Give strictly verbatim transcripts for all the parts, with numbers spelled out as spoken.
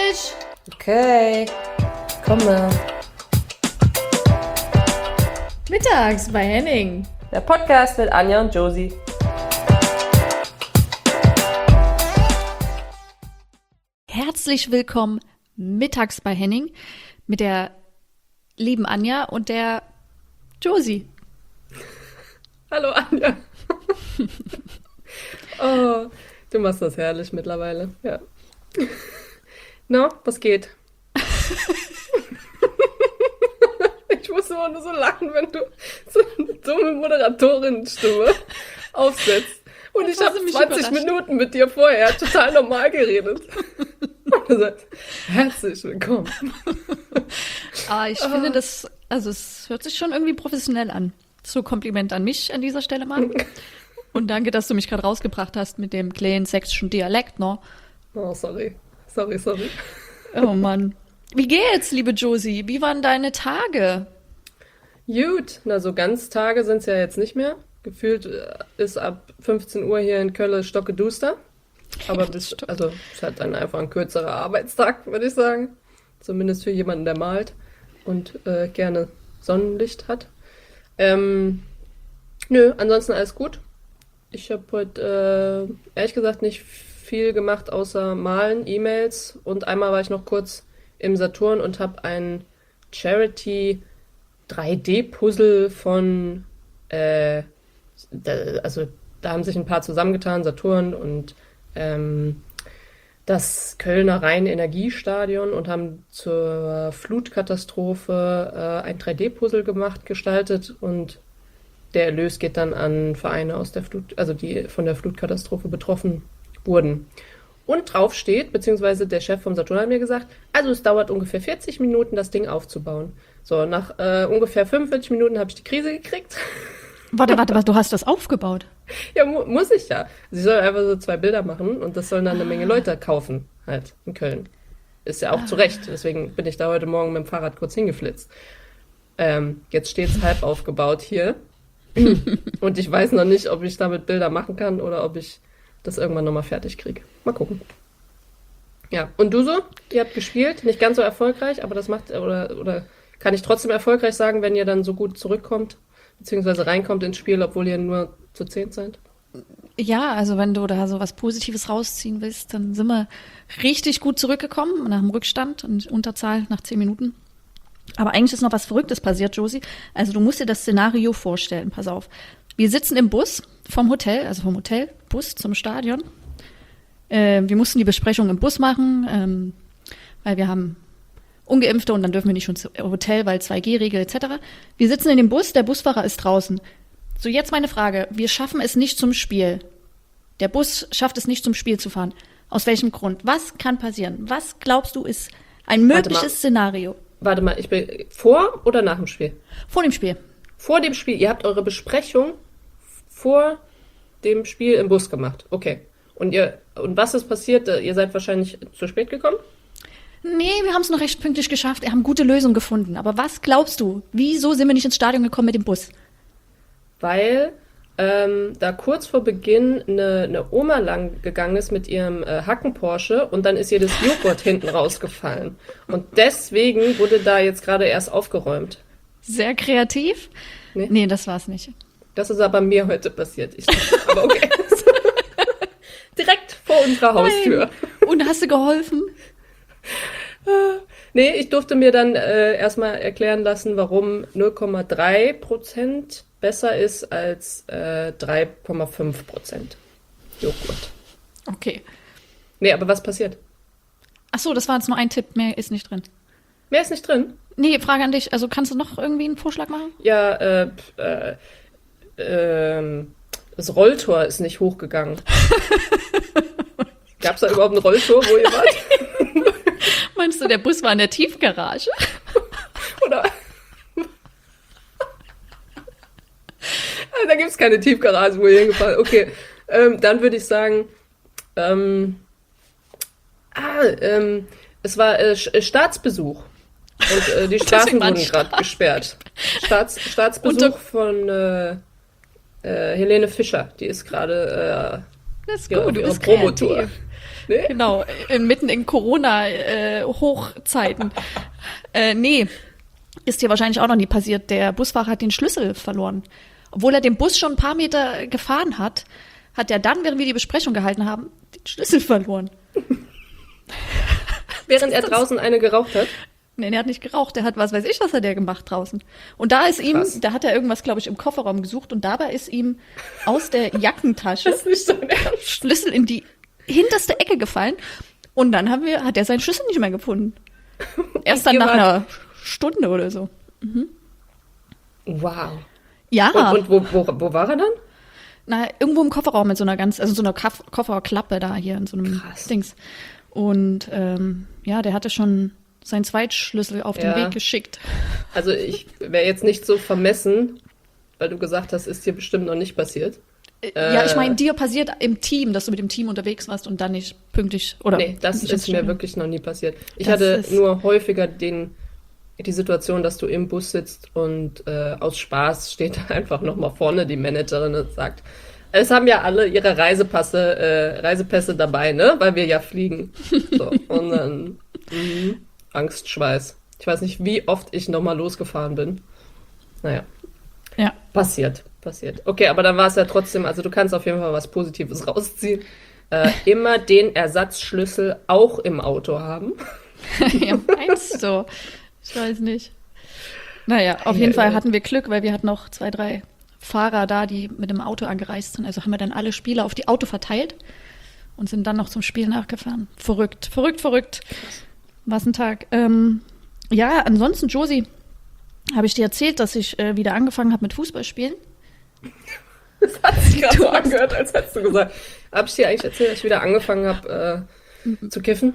Tisch! Okay, komme. Mittags bei Henning. Der Podcast mit Anja und Josie. Herzlich willkommen mittags bei Henning mit der lieben Anja und der Josie. Hallo Anja. Oh, du machst das herrlich mittlerweile. Ja. No, was geht? Ich muss immer nur so lachen, wenn du so eine dumme Moderatorin-Stimme aufsetzt. Und Jetzt ich hast habe du mich zwanzig überrascht. Minuten mit dir vorher total normal geredet. Und du sagst, herzlich willkommen. Aber ich finde das, also es hört sich schon irgendwie professionell an. So Kompliment an mich an dieser Stelle mal. Und danke, dass du mich gerade rausgebracht hast mit dem kleinen sächsischen Dialekt, ne? Oh, sorry. Sorry, sorry. Oh Mann. Wie geht's, liebe Josie? Wie waren deine Tage? Gut, na so ganz Tage sind es ja jetzt nicht mehr. Gefühlt äh, ist ab fünfzehn Uhr hier in Köln stockeduster. Aber bis, also es hat dann einfach ein kürzerer Arbeitstag, würde ich sagen. Zumindest für jemanden, der malt und äh, gerne Sonnenlicht hat. Ähm, nö, ansonsten alles gut. Ich habe heute äh, ehrlich gesagt nicht viel gemacht, außer malen, E-Mails. Und einmal war ich noch kurz im Saturn und habe ein Charity drei D-Puzzle von, äh, da, also da haben sich ein paar zusammengetan, Saturn und ähm, das Kölner Rhein-Energiestadion und haben zur Flutkatastrophe äh, ein drei D-Puzzle gemacht, gestaltet und der Erlös geht dann an Vereine aus der Flut, also die von der Flutkatastrophe betroffen wurden. Und drauf steht, beziehungsweise der Chef vom Saturn hat mir gesagt, also es dauert ungefähr vierzig Minuten, das Ding aufzubauen. So, nach äh, ungefähr fünfundvierzig Minuten habe ich die Krise gekriegt. Warte, warte, warte, du hast das aufgebaut? Ja, mu muss ich ja. Sie sollen einfach so zwei Bilder machen und das sollen dann eine Menge Leute kaufen, halt, in Köln. Ist ja auch zu Recht, deswegen bin ich da heute Morgen mit dem Fahrrad kurz hingeflitzt. Ähm, jetzt steht es halb aufgebaut hier. Und ich weiß noch nicht, ob ich damit Bilder machen kann oder ob ich das irgendwann nochmal fertig kriege. Mal gucken. Ja, und du so? Ihr habt gespielt, nicht ganz so erfolgreich, aber das macht, oder, oder kann ich trotzdem erfolgreich sagen, wenn ihr dann so gut zurückkommt, beziehungsweise reinkommt ins Spiel, obwohl ihr nur zu zehn seid? Ja, also wenn du da so was Positives rausziehen willst, dann sind wir richtig gut zurückgekommen nach dem Rückstand und Unterzahl nach zehn Minuten. Aber eigentlich ist noch was Verrücktes passiert, Josie. Also du musst dir das Szenario vorstellen, pass auf. Wir sitzen im Bus vom Hotel, also vom Hotel, Bus zum Stadion. Äh, wir mussten die Besprechung im Bus machen, ähm, weil wir haben Ungeimpfte und dann dürfen wir nicht schon zum Hotel, weil zwei G Regel et cetera. Wir sitzen in dem Bus, der Busfahrer ist draußen. So, jetzt meine Frage. Wir schaffen es nicht zum Spiel. Der Bus schafft es nicht zum Spiel zu fahren. Aus welchem Grund? Was kann passieren? Was glaubst du ist ein mögliches Szenario? Warte mal, ich bin vor oder nach dem Spiel? Vor dem Spiel. Vor dem Spiel. Ihr habt eure Besprechung vor dem Spiel im Bus gemacht. Okay. Und ihr, und was ist passiert? Ihr seid wahrscheinlich zu spät gekommen? Nee, wir haben es noch recht pünktlich geschafft. Wir haben gute Lösungen gefunden. Aber was glaubst du? Wieso sind wir nicht ins Stadion gekommen mit dem Bus? Weil ähm, da kurz vor Beginn eine, eine Oma lang gegangen ist mit ihrem äh, Hacken-Porsche und dann ist ihr das Joghurt hinten rausgefallen. Und deswegen wurde da jetzt gerade erst aufgeräumt. Sehr kreativ? Nee? Nee, das war's nicht. Das ist aber mir heute passiert. Ich, aber okay. Direkt vor unserer Haustür. Nein. Und hast du geholfen? Nee, ich durfte mir dann äh, erstmal erklären lassen, warum null Komma drei Prozent besser ist als äh, drei Komma fünf Prozent Joghurt. Okay. Nee, aber was passiert? Ach so, das war jetzt nur ein Tipp. Mehr ist nicht drin. Mehr ist nicht drin? Nee, Frage an dich. Also kannst du noch irgendwie einen Vorschlag machen? Ja, äh, pf, äh, ähm, das Rolltor ist nicht hochgegangen. Gab es da überhaupt ein Rolltor, wo ihr wart? Meinst du, der Bus war in der Tiefgarage? Oder? Da gibt es keine Tiefgarage, wo ihr hingefahren seid. Okay, ähm, dann würde ich sagen, ähm, ah, ähm, es war äh, Staatsbesuch. Und äh, die Straßen wurden gerade gesperrt. Staats, Staatsbesuch Unter- von äh, äh, Helene Fischer. Die ist gerade Das ist äh, gut, auf du ihrer bist Promotour. kreativ. Nee? Genau, inmitten in Corona-Hochzeiten. Äh, äh, nee, ist dir wahrscheinlich auch noch nie passiert. Der Busfahrer hat den Schlüssel verloren. Obwohl er den Bus schon ein paar Meter gefahren hat, hat er dann, während wir die Besprechung gehalten haben, den Schlüssel verloren. Während er draußen eine geraucht hat? Nee, der hat nicht geraucht, der hat was weiß ich, was hat der gemacht draußen. Und da ist ihm, Krass. da hat er irgendwas, glaube ich, im Kofferraum gesucht und dabei ist ihm aus der Jackentasche Das ist nicht so ernst. Schlüssel in die hinterste Ecke gefallen und dann haben wir, hat er seinen Schlüssel nicht mehr gefunden. Erst dann ihr nach wart- einer Stunde oder so. Wow. Ja, Und, und wo, wo, wo war er dann? na, irgendwo im Kofferraum mit so einer ganz, also so einer Kaff- Kofferklappe da hier in so einem Krass. Dings. Und ähm, ja, der hatte schon seinen Zweitschlüssel auf Ja. den Weg geschickt. Also ich wäre jetzt nicht so vermessen, weil du gesagt hast, ist dir bestimmt noch nicht passiert. Äh, ja, ich Äh. meine, dir passiert im Team, dass du mit dem Team unterwegs warst und dann nicht pünktlich oder Nee, das nicht ist ins mir Studio. wirklich noch nie passiert. Ich Das hatte ist- nur häufiger den, die Situation, dass du im Bus sitzt und äh, aus Spaß steht einfach nochmal vorne die Managerin und sagt, es haben ja alle ihre Reisepasse, äh, Reisepässe dabei, ne? Weil wir ja fliegen. So, und dann mhm, Angstschweiß. Ich weiß nicht, wie oft ich nochmal losgefahren bin. Naja, Ja. passiert, passiert. Okay, aber dann war es ja trotzdem, also du kannst auf jeden Fall was Positives rausziehen. Äh, immer den Ersatzschlüssel auch im Auto haben. Ja, meinst du? Ich weiß nicht. Naja, auf jeden Fall hatten wir Glück, weil wir hatten noch zwei, drei Fahrer da, die mit dem Auto angereist sind. Also haben wir dann alle Spieler auf die Auto verteilt und sind dann noch zum Spiel nachgefahren. Verrückt, verrückt, verrückt. Was ein Tag. Ähm, ja, ansonsten, Josie, habe ich dir erzählt, dass ich äh, wieder angefangen habe mit Fußballspielen? Das hat sich gerade so angehört, als hättest du gesagt. Hab ich dir eigentlich erzählt, dass ich wieder angefangen habe äh, zu kiffen?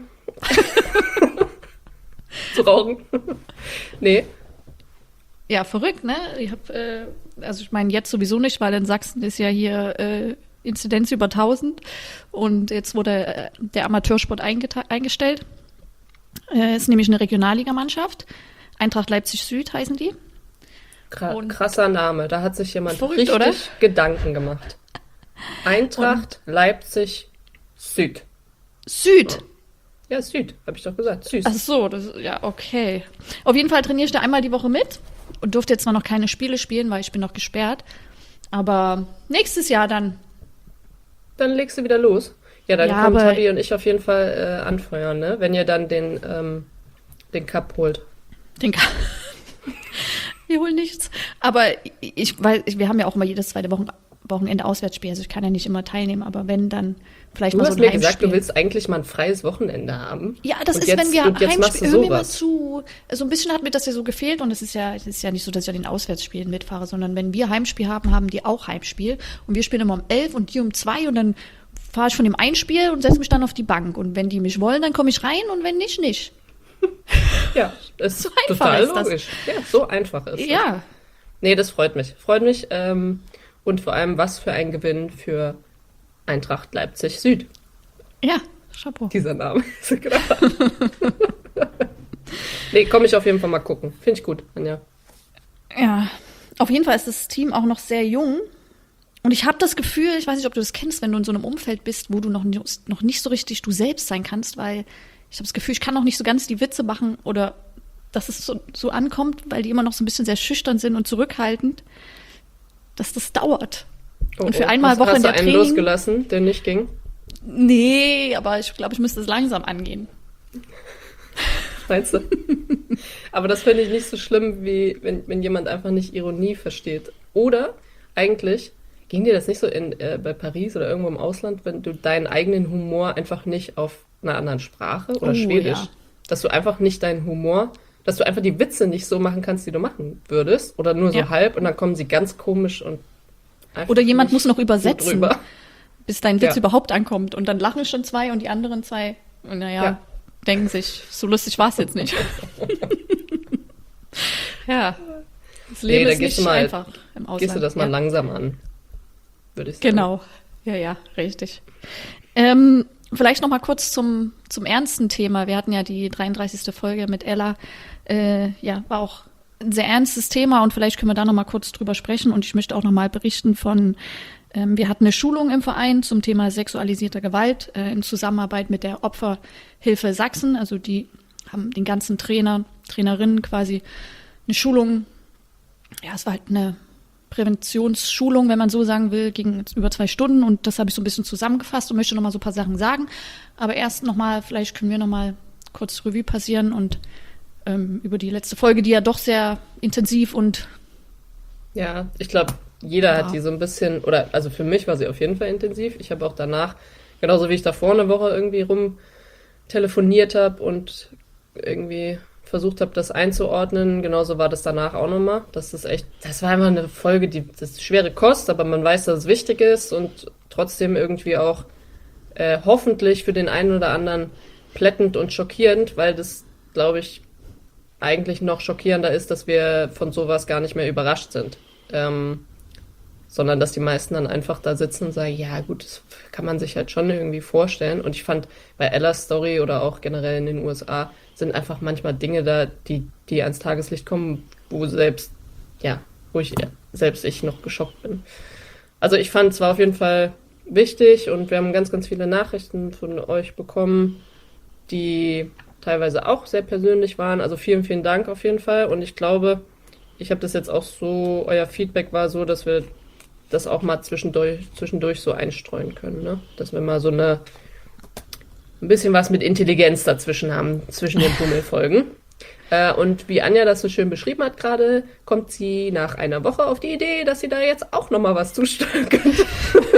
Zu rauchen? Nee. Ja, verrückt, ne? Ich hab, äh, also ich meine jetzt sowieso nicht, weil in Sachsen ist ja hier äh, Inzidenz über tausend und jetzt wurde äh, der Amateursport eingeta- eingestellt. Äh, ist nämlich eine Regionalligamannschaft. Eintracht Leipzig Süd heißen die. Kra Und- krasser Name. Da hat sich jemand Verrückt, richtig oder? Gedanken gemacht. Eintracht Leipzig Süd. Süd. Ja, Süd, habe ich doch gesagt. Süß. Ach so, das, ja, okay. Auf jeden Fall trainiere ich da einmal die Woche mit und durfte jetzt zwar noch keine Spiele spielen, weil ich bin noch gesperrt. Aber nächstes Jahr dann. Dann legst du wieder los. Ja, dann Ja, kommen aber- Tabi und ich auf jeden Fall äh, anfeuern, ne? Wenn ihr dann den, ähm, den Cup holt. Den Ka- Wir holen nichts. Aber ich, weil wir haben ja auch immer jedes zweite Wochen, Wochenende Auswärtsspiel. Also ich kann ja nicht immer teilnehmen, aber wenn, dann vielleicht Du mal so hast ein mir gesagt, Heimspiel. du willst eigentlich mal ein freies Wochenende haben. Ja, das Und ist, jetzt- wenn wir und jetzt machst Heimspiel, du hör mir mal sowas. zu. So ein bisschen hat mir das ja so gefehlt und es ist ja, es ist ja nicht so, dass ich an den Auswärtsspielen mitfahre, sondern wenn wir Heimspiel haben, haben die auch Heimspiel und wir spielen immer um elf und die um zwei und dann fahre ich von dem einen Spiel und setze mich dann auf die Bank und wenn die mich wollen, dann komme ich rein und wenn nicht, nicht. Ja, ist So einfach total ist das. logisch. Ja, so einfach ist es. Ja, Nee, das freut mich. Freut mich. Ähm, und vor allem, was für ein Gewinn für Eintracht Leipzig Süd. ja, Chapeau. Dieser Name. Ist klar. Nee, komme ich auf jeden Fall mal gucken. Finde ich gut, Anja. Ja, auf jeden Fall ist das Team auch noch sehr jung. Und ich habe das Gefühl, ich weiß nicht, ob du das kennst, wenn du in so einem Umfeld bist, wo du noch, nicht- noch nicht so richtig du selbst sein kannst, weil ich habe das Gefühl, ich kann noch nicht so ganz die Witze machen oder dass es so, so ankommt, weil die immer noch so ein bisschen sehr schüchtern sind und zurückhaltend, dass das dauert. Oh, Und für oh. einmal hast, Woche hast in du der einen Training- losgelassen, der nicht ging? Nee, aber ich glaube, ich müsste es langsam angehen. Meinst du? Aber das finde ich nicht so schlimm, wie wenn, wenn jemand einfach nicht Ironie versteht. Oder eigentlich, ging dir das nicht so in, äh, bei Paris oder irgendwo im Ausland, wenn du deinen eigenen Humor einfach nicht auf einer anderen Sprache oder Oh, Schwedisch, ja. dass du einfach nicht deinen Humor, dass du einfach die Witze nicht so machen kannst, die du machen würdest, oder nur so Ja. halb und dann kommen sie ganz komisch und einfach Oder jemand nicht muss noch gut übersetzen, rüber. bis dein Witz Ja. überhaupt ankommt. Und dann lachen schon zwei und die anderen zwei, naja, Ja. denken sich, so lustig war es jetzt nicht. Ja, das Nee, Leben da ist gehst nicht du mal- einfach im Ausland. Gehst du das mal ja. langsam an, würde ich sagen. Genau, ja, ja, richtig. Ähm, vielleicht noch mal kurz zum, zum ernsten Thema. Wir hatten ja die dreiunddreißigste Folge mit Ella. Äh, ja, war auch ein sehr ernstes Thema und vielleicht können wir da noch mal kurz drüber sprechen. Und ich möchte auch noch mal berichten von Ähm, wir hatten eine Schulung im Verein zum Thema sexualisierter Gewalt äh, in Zusammenarbeit mit der Opferhilfe Sachsen. Also die haben den ganzen Trainer, Trainerinnen quasi eine Schulung, ja, es war halt eine Präventionsschulung, wenn man so sagen will, ging über zwei Stunden und das habe ich so ein bisschen zusammengefasst und möchte nochmal so ein paar Sachen sagen. Aber erst nochmal, vielleicht können wir nochmal kurz Revue passieren und ähm, über die letzte Folge, die ja doch sehr intensiv und Ja, ich glaube, jeder Ja. hat die so ein bisschen, oder also für mich war sie auf jeden Fall intensiv. Ich habe auch danach, genauso wie ich davor eine Woche irgendwie rum telefoniert habe und irgendwie versucht habe, das einzuordnen, genauso war das danach auch nochmal. Das ist echt, das war einfach eine Folge, die, das ist schwere Kost, aber man weiß, dass es wichtig ist und trotzdem irgendwie auch äh, hoffentlich für den einen oder anderen plättend und schockierend, weil das, glaube ich, eigentlich noch schockierender ist, dass wir von sowas gar nicht mehr überrascht sind. Ähm, sondern dass die meisten dann einfach da sitzen und sagen, ja gut, das kann man sich halt schon irgendwie vorstellen. Und ich fand, bei Ellas Story oder auch generell in den U S A sind einfach manchmal Dinge da, die, die ans Tageslicht kommen, wo selbst, ja, wo ich selbst ich noch geschockt bin. Also ich fand es war auf jeden Fall wichtig und wir haben ganz, ganz viele Nachrichten von euch bekommen, die teilweise auch sehr persönlich waren. Also vielen, vielen Dank auf jeden Fall. Und ich glaube, ich habe das jetzt auch so, euer Feedback war so, dass wir das auch mal zwischendurch, zwischendurch so einstreuen können, ne? Dass wir mal so eine ein bisschen was mit Intelligenz dazwischen haben, zwischen den Pummelfolgen. Äh, und wie Anja das so schön beschrieben hat gerade, kommt sie nach einer Woche auf die Idee, dass sie da jetzt auch nochmal was zusteuern könnte.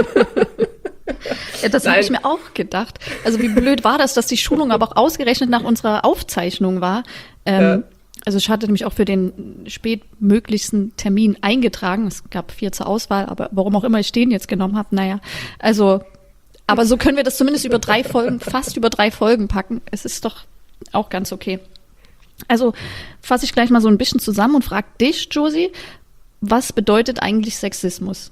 Ja, das habe Nein. ich mir auch gedacht. Also wie blöd war das, dass die Schulung aber auch ausgerechnet nach unserer Aufzeichnung war. Ähm, Ja. Also ich hatte nämlich auch für den spätmöglichsten Termin eingetragen. Es gab vier zur Auswahl, aber warum auch immer ich den jetzt genommen habe, naja. Also, aber so können wir das zumindest über drei Folgen, fast über drei Folgen packen. Es ist doch auch ganz okay. Also fasse ich gleich mal so ein bisschen zusammen und frage dich, Josie, was bedeutet eigentlich Sexismus?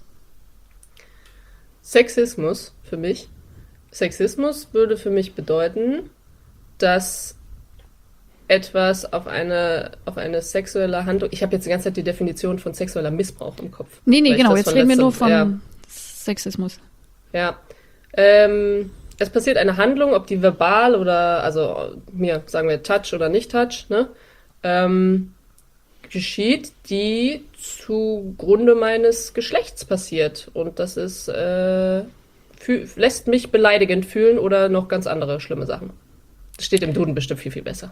Sexismus für mich. Sexismus würde für mich bedeuten, dass etwas auf eine, auf eine sexuelle Handlung. Ich habe jetzt die ganze Zeit die Definition von sexueller Missbrauch im Kopf. Nee, nee, weil ich genau, das jetzt von reden wir letztem- nur von Ja, Sexismus. ja. Ähm, es passiert eine Handlung, ob die verbal oder, also mir sagen wir Touch oder nicht Touch, ne? Ähm, geschieht, die zugrunde meines Geschlechts passiert. Und das ist, äh, fü- lässt mich beleidigend fühlen oder noch ganz andere schlimme Sachen. Das steht im Duden bestimmt viel, viel besser.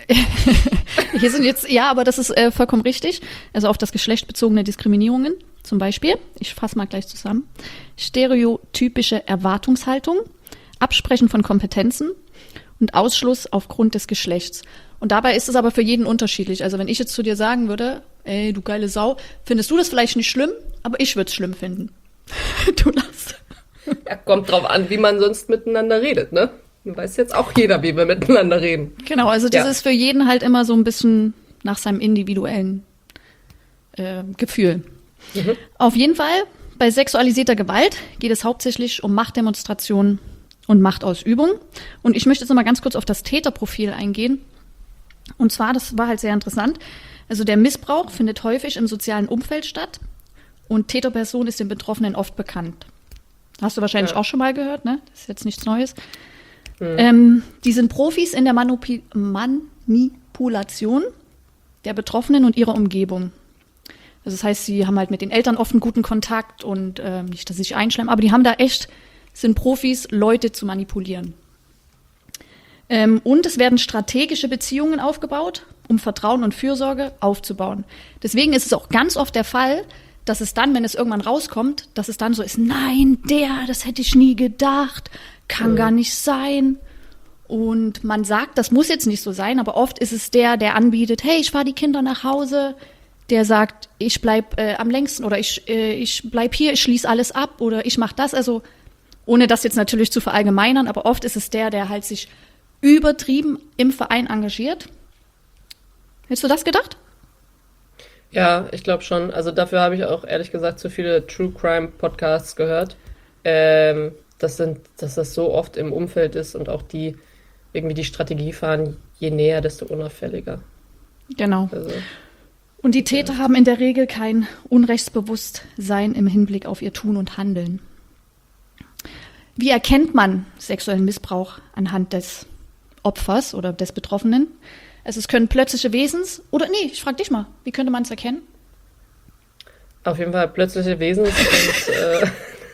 Hier sind jetzt, ja, aber das ist äh, vollkommen richtig. Also auf das Geschlecht bezogene Diskriminierungen zum Beispiel, ich fasse mal gleich zusammen, stereotypische Erwartungshaltung, Absprechen von Kompetenzen und Ausschluss aufgrund des Geschlechts. Und dabei ist es aber für jeden unterschiedlich. Also wenn ich jetzt zu dir sagen würde, ey, du geile Sau, findest du das vielleicht nicht schlimm, aber ich würde es schlimm finden. Du lachst. Ja, kommt drauf an, wie man sonst miteinander redet, ne? Du weißt jetzt auch jeder, wie wir miteinander reden. Genau, also das Ja. ist für jeden halt immer so ein bisschen nach seinem individuellen äh, Gefühl. Mhm. Auf jeden Fall, bei sexualisierter Gewalt geht es hauptsächlich um Machtdemonstrationen und Machtausübung. Und ich möchte jetzt noch mal ganz kurz auf das Täterprofil eingehen. Und zwar, das war halt sehr interessant, also der Missbrauch findet häufig im sozialen Umfeld statt und Täterperson ist den Betroffenen oft bekannt. Hast du wahrscheinlich Ja. auch schon mal gehört, ne? Das ist jetzt nichts Neues. Ähm, die sind Profis in der Manupi- Manipulation der Betroffenen und ihrer Umgebung. Also das heißt, sie haben halt mit den Eltern oft einen guten Kontakt und ähm, nicht, dass sie sich einschleimen, aber die haben da echt, sind Profis, Leute zu manipulieren. Ähm, und es werden strategische Beziehungen aufgebaut, um Vertrauen und Fürsorge aufzubauen. Deswegen ist es auch ganz oft der Fall, dass es dann, wenn es irgendwann rauskommt, dass es dann so ist, nein, der, das hätte ich nie gedacht, kann Mhm. gar nicht sein. Und man sagt, das muss jetzt nicht so sein, aber oft ist es der, der anbietet, hey, ich fahre die Kinder nach Hause, der sagt, ich bleib äh, am längsten oder ich, äh, ich bleib hier, ich schließe alles ab oder ich mache das. Also ohne das jetzt natürlich zu verallgemeinern, aber oft ist es der, der halt sich übertrieben im Verein engagiert. Hättest du das gedacht? Ja, ich glaube schon. Also dafür habe ich auch ehrlich gesagt zu viele True Crime Podcasts gehört. Ähm, das sind, dass das so oft im Umfeld ist und auch die irgendwie die Strategie fahren, je näher, desto unauffälliger. Genau. Also, Und die Täter haben in der Regel kein Unrechtsbewusstsein im Hinblick auf ihr Tun und Handeln. Wie erkennt man sexuellen Missbrauch anhand des Opfers oder des Betroffenen? Also es können plötzliche Wesens... Oder nee, ich frage dich mal, wie könnte man es erkennen? Auf jeden Fall plötzliche Wesens und... Äh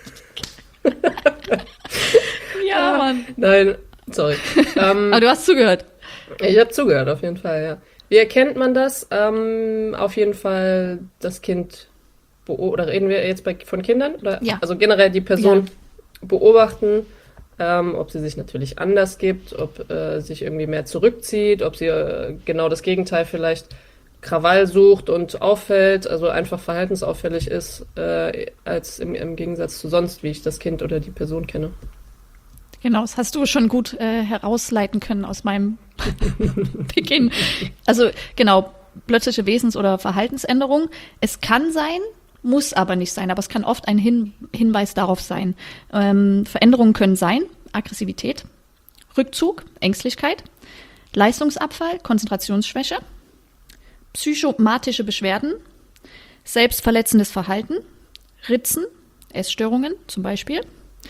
ja, Mann. Nein, sorry. Ähm, Aber du hast zugehört. Ich habe zugehört, auf jeden Fall, ja. Wie erkennt man das? Ähm, auf jeden Fall das Kind, beo- oder reden wir jetzt bei, von Kindern? Oder? Ja. Also generell die Person beobachten, ähm, ob sie sich natürlich anders gibt, ob äh, sich irgendwie mehr zurückzieht, ob sie äh, genau das Gegenteil vielleicht Krawall sucht und auffällt, also einfach verhaltensauffällig ist, äh, als im, im Gegensatz zu sonst, wie ich das Kind oder die Person kenne. Genau, das hast du schon gut äh, herausleiten können aus meinem Beginn. Also genau, plötzliche Wesens- oder Verhaltensänderung. Es kann sein, muss aber nicht sein, aber es kann oft ein Hin- Hinweis darauf sein. Ähm, Veränderungen können sein, Aggressivität, Rückzug, Ängstlichkeit, Leistungsabfall, Konzentrationsschwäche, psychomatische Beschwerden, selbstverletzendes Verhalten, Ritzen, Essstörungen zum Beispiel.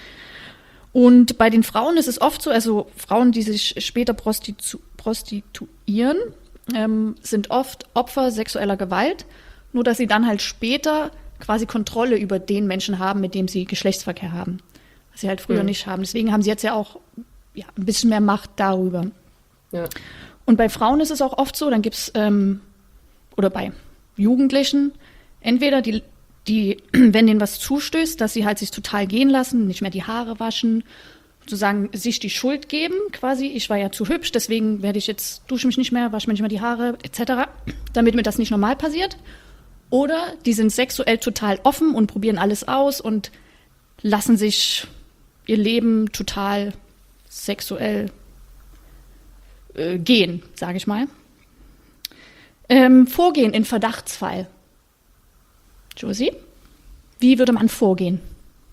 Und bei den Frauen ist es oft so, also Frauen, die sich später prostitu- prostituieren, ähm, sind oft Opfer sexueller Gewalt, nur dass sie dann halt später quasi Kontrolle über den Menschen haben, mit dem sie Geschlechtsverkehr haben, was sie halt früher Mhm. nicht haben. Deswegen haben sie jetzt ja auch ja, ein bisschen mehr Macht darüber. Ja. Und bei Frauen ist es auch oft so, dann gibt es, ähm, oder bei Jugendlichen, entweder die die, wenn denen was zustößt, dass sie halt sich total gehen lassen, nicht mehr die Haare waschen, sozusagen sich die Schuld geben, quasi, ich war ja zu hübsch, deswegen werde ich jetzt, dusche mich nicht mehr, wasche mir nicht mehr die Haare, et cetera, damit mir das nicht normal passiert. Oder die sind sexuell total offen und probieren alles aus und lassen sich ihr Leben total sexuell äh, gehen, sage ich mal. Ähm, Vorgehen in Verdachtsfall. Josie, wie würde man vorgehen?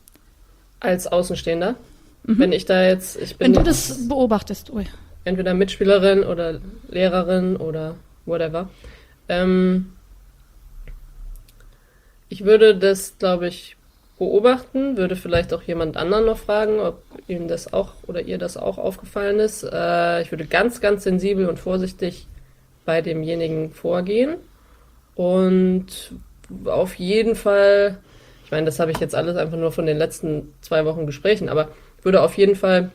Als Außenstehender. Mhm. Wenn ich da jetzt, ich bin Wenn du das beobachtest, ui. entweder Mitspielerin oder Lehrerin oder whatever. Ähm, ich würde das, glaube ich, beobachten, würde vielleicht auch jemand anderen noch fragen, ob ihm das auch oder ihr das auch aufgefallen ist. Äh, ich würde ganz, ganz sensibel und vorsichtig bei demjenigen vorgehen und auf jeden Fall, ich meine, das habe ich jetzt alles einfach nur von den letzten zwei Wochen Gesprächen, aber ich würde auf jeden Fall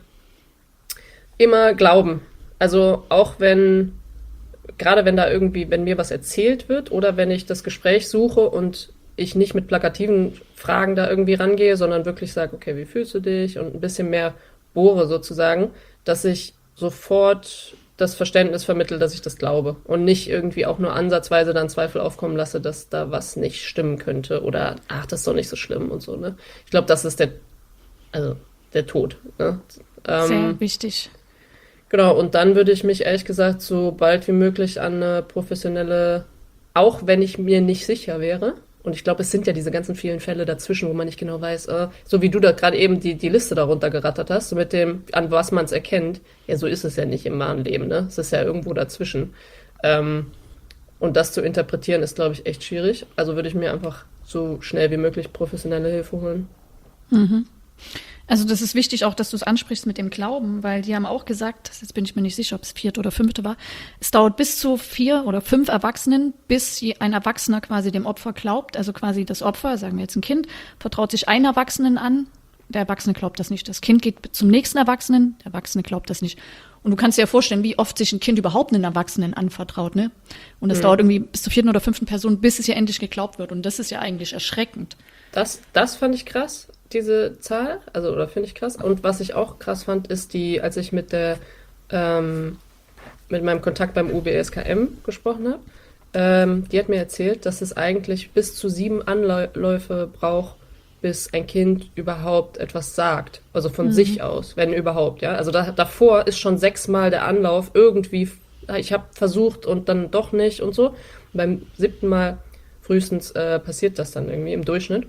immer glauben. Also auch wenn, gerade wenn da irgendwie, wenn mir was erzählt wird oder wenn ich das Gespräch suche und ich nicht mit plakativen Fragen da irgendwie rangehe, sondern wirklich sage, okay, wie fühlst du dich? Und ein bisschen mehr bohre sozusagen, dass ich sofort das Verständnis vermittle, dass ich das glaube und nicht irgendwie auch nur ansatzweise dann Zweifel aufkommen lasse, dass da was nicht stimmen könnte oder ach, das ist doch nicht so schlimm und so, ne? Ich glaube, das ist der, also der Tod, ne? Sehr Ähm, wichtig. Genau, und dann würde ich mich ehrlich gesagt so bald wie möglich an eine professionelle, auch wenn ich mir nicht sicher wäre, und ich glaube, es sind ja diese ganzen vielen Fälle dazwischen, wo man nicht genau weiß, äh, so wie du da gerade eben die, die Liste darunter gerattert hast, so mit dem, an was man es erkennt, ja, so ist es ja nicht im wahren Leben, ne? Es ist ja irgendwo dazwischen. Ähm, und das zu interpretieren, ist, glaube ich, echt schwierig. Also würde ich mir einfach so schnell wie möglich professionelle Hilfe holen. Mhm. Also das ist wichtig auch, dass du es ansprichst mit dem Glauben, weil die haben auch gesagt, jetzt bin ich mir nicht sicher, ob es vierte oder fünfte war, es dauert bis zu vier oder fünf Erwachsenen, bis je- ein Erwachsener quasi dem Opfer glaubt, also quasi das Opfer, sagen wir jetzt ein Kind, vertraut sich einem Erwachsenen an, der Erwachsene glaubt das nicht. Das Kind geht zum nächsten Erwachsenen, der Erwachsene glaubt das nicht. Und du kannst dir ja vorstellen, wie oft sich ein Kind überhaupt einen Erwachsenen anvertraut, ne? Und es Mhm. dauert irgendwie bis zur vierten oder fünften Person, bis es ja endlich geglaubt wird. Und das ist ja eigentlich erschreckend. Das, das fand ich krass, diese Zahl, also oder finde ich krass. Und was ich auch krass fand, ist die, als ich mit der ähm, mit meinem Kontakt beim U B S K M gesprochen habe, ähm, die hat mir erzählt, dass es eigentlich bis zu sieben Anläufe braucht, bis ein Kind überhaupt etwas sagt, also von Mhm. sich aus, wenn überhaupt, ja. Also da, davor ist schon sechsmal der Anlauf irgendwie, ich habe versucht und dann doch nicht und so. Und beim siebten Mal frühestens äh, passiert das dann irgendwie im Durchschnitt.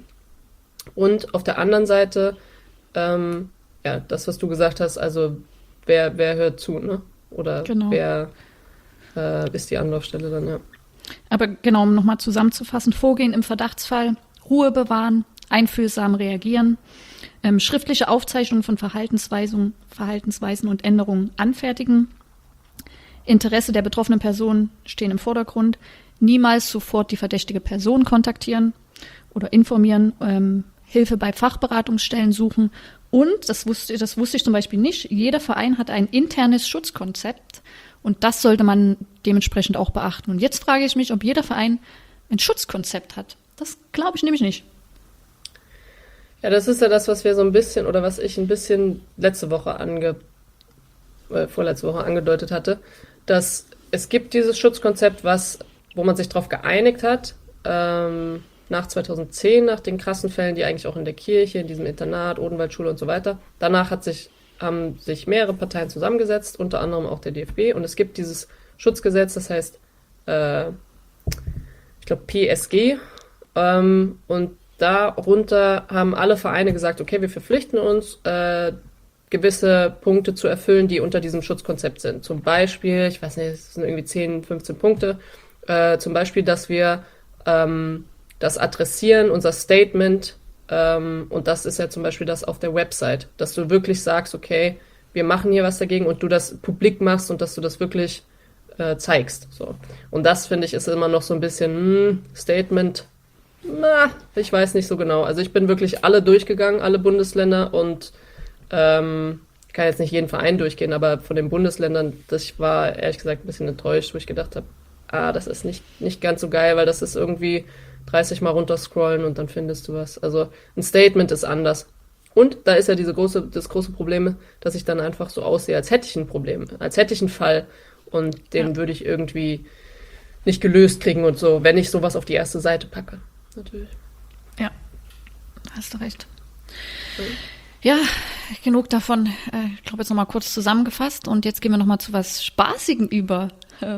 Und auf der anderen Seite, ähm, ja, das, was du gesagt hast, also wer, wer hört zu, ne? Oder Genau. wer äh, ist die Anlaufstelle dann, ja. Aber genau, um nochmal zusammenzufassen, Vorgehen im Verdachtsfall, Ruhe bewahren, einfühlsam reagieren, ähm, schriftliche Aufzeichnung von Verhaltensweisen, Verhaltensweisen und Änderungen anfertigen, Interesse der betroffenen Person stehen im Vordergrund, niemals sofort die verdächtige Person kontaktieren oder informieren, ähm, Hilfe bei Fachberatungsstellen suchen und, das wusste, das wusste ich zum Beispiel nicht, jeder Verein hat ein internes Schutzkonzept und das sollte man dementsprechend auch beachten. Und jetzt frage ich mich, ob jeder Verein ein Schutzkonzept hat. Das glaube ich nämlich nicht. Ja, das ist ja das, was wir so ein bisschen, oder was ich ein bisschen letzte Woche ange, äh, vorletzte Woche angedeutet hatte, dass es gibt dieses Schutzkonzept, was, wo man sich darauf geeinigt hat, ähm, nach zweitausendzehn, nach den krassen Fällen, die eigentlich auch in der Kirche, in diesem Internat, Odenwaldschule und so weiter. Danach hat sich, haben sich mehrere Parteien zusammengesetzt, unter anderem auch der D F B. Und es gibt dieses Schutzgesetz, das heißt, äh, ich glaube P S G. Ähm, und darunter haben alle Vereine gesagt, okay, wir verpflichten uns, äh, gewisse Punkte zu erfüllen, die unter diesem Schutzkonzept sind. Zum Beispiel, ich weiß nicht, es sind irgendwie zehn, fünfzehn Punkte, äh, zum Beispiel, dass wir ähm, das adressieren, unser Statement, ähm, und das ist ja zum Beispiel das auf der Website, dass du wirklich sagst, okay, wir machen hier was dagegen und du das publik machst und dass du das wirklich äh, zeigst. So. Und das, finde ich, ist immer noch so ein bisschen hm, Statement, na, ich weiß nicht so genau. Also ich bin wirklich alle durchgegangen, alle Bundesländer und ähm, ich kann jetzt nicht jeden Verein durchgehen, aber von den Bundesländern, das, ich war ehrlich gesagt ein bisschen enttäuscht, wo ich gedacht habe, ah, das ist nicht, nicht ganz so geil, weil das ist irgendwie dreißig Mal runterscrollen und dann findest du was. Also ein Statement ist anders. Und da ist ja diese große, das große Problem, dass ich dann einfach so aussehe, als hätte ich ein Problem, als hätte ich einen Fall und den ja. würde ich irgendwie nicht gelöst kriegen und so, wenn ich sowas auf die erste Seite packe. Natürlich. Ja, hast du recht. Mhm. Ja, genug davon. Ich glaube, jetzt nochmal kurz zusammengefasst und jetzt gehen wir nochmal zu was Spaßigem über.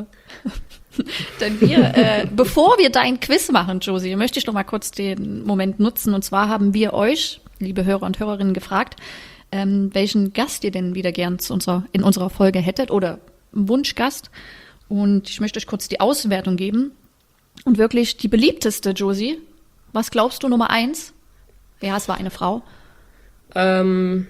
Denn wir, äh, bevor wir dein Quiz machen, Josie, möchte ich noch mal kurz den Moment nutzen. Und zwar haben wir euch, liebe Hörer und Hörerinnen, gefragt, ähm, welchen Gast ihr denn wieder gern zu unserer, in unserer Folge hättet oder einen Wunschgast. Und ich möchte euch kurz die Auswertung geben. Und wirklich die beliebteste, Josie. Was glaubst du, Nummer eins? Ja, es war eine Frau. Ähm,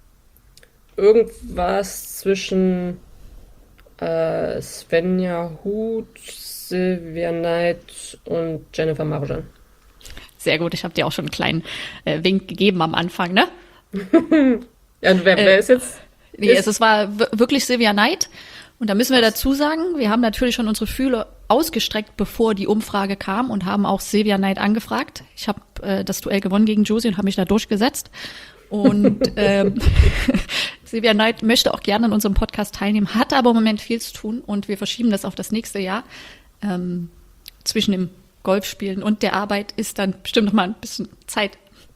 irgendwas zwischen äh, Svenja Huth, Silvia Knight und Jennifer Marjan. Sehr gut, ich habe dir auch schon einen kleinen äh, Wink gegeben am Anfang, ne? Ja, und wer, äh, wer ist jetzt? Nee, ist? Es war w- wirklich Silvia Knight. Und da müssen wir dazu sagen, wir haben natürlich schon unsere Fühler ausgestreckt, bevor die Umfrage kam und haben auch Silvia Knight angefragt. Ich habe äh, das Duell gewonnen gegen Josie und habe mich da durchgesetzt. Und ähm, Silvia Knight möchte auch gerne an unserem Podcast teilnehmen, hat aber im Moment viel zu tun und wir verschieben das auf das nächste Jahr. Ähm, zwischen dem Golfspielen und der Arbeit ist dann bestimmt noch mal ein bisschen Zeit.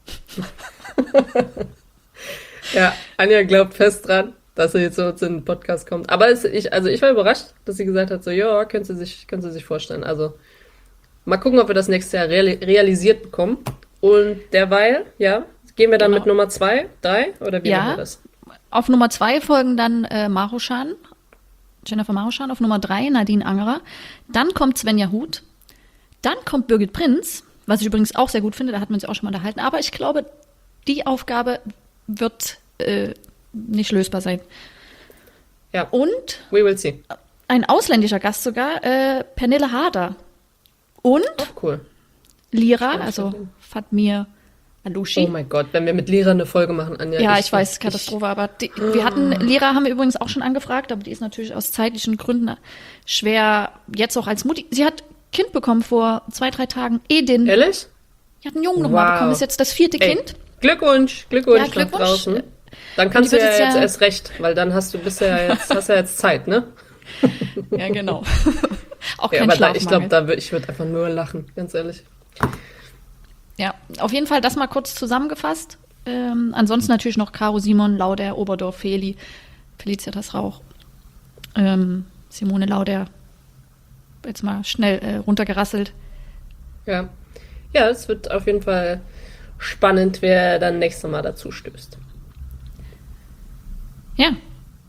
Ja, Anja glaubt fest dran, dass sie jetzt so in den Podcast kommt. Aber es, ich, also ich war überrascht, dass sie gesagt hat, so, ja, können Sie sich, können Sie sich vorstellen. Also mal gucken, ob wir das nächstes Jahr reali- realisiert bekommen. Und derweil, ja, gehen wir dann genau. mit Nummer zwei, drei oder wie ja, machen wir das? Auf Nummer zwei folgen dann äh, Maruschan, Jennifer Maruschan, auf Nummer drei Nadine Angerer. Dann kommt Svenja Huth. Dann kommt Birgit Prinz, was ich übrigens auch sehr gut finde, da hat man sich auch schon mal unterhalten. Aber ich glaube, die Aufgabe wird äh, nicht lösbar sein. Ja. Und we will see. Ein ausländischer Gast sogar, äh, Pernille Harder. Und Auch cool. Lira, also Fatmir Aloushi. Oh mein Gott, wenn wir mit Lira eine Folge machen, Anja. Ja, ich, ich weiß, Katastrophe, ich, aber die, wir hatten, Lira haben wir übrigens auch schon angefragt, aber die ist natürlich aus zeitlichen Gründen schwer, jetzt auch als Mutti. Sie hat Kind bekommen vor zwei, drei Tagen. Edin. Ehrlich? Die hat einen Jungen nochmal wow. bekommen, ist jetzt das vierte Ey, Kind. Glückwunsch, Glückwunsch, ja, Glückwunsch. nach draußen. Dann kannst du ja jetzt, ja erst recht, weil dann hast du bist ja jetzt, hast ja jetzt Zeit, ne? Ja, genau. Auch ja, kein aber da, ich glaube, Schlafmangel. da würd, ich würde einfach nur lachen, ganz ehrlich. Ja, auf jeden Fall das mal kurz zusammengefasst. Ähm, ansonsten natürlich noch Caro Simon, Lauder, Oberdorf, Feli, Felicitas Rauch, ähm, Simone Lauder. Jetzt mal schnell äh, runtergerasselt. Ja. Ja, es wird auf jeden Fall spannend, wer dann nächstes Mal dazu stößt. Ja.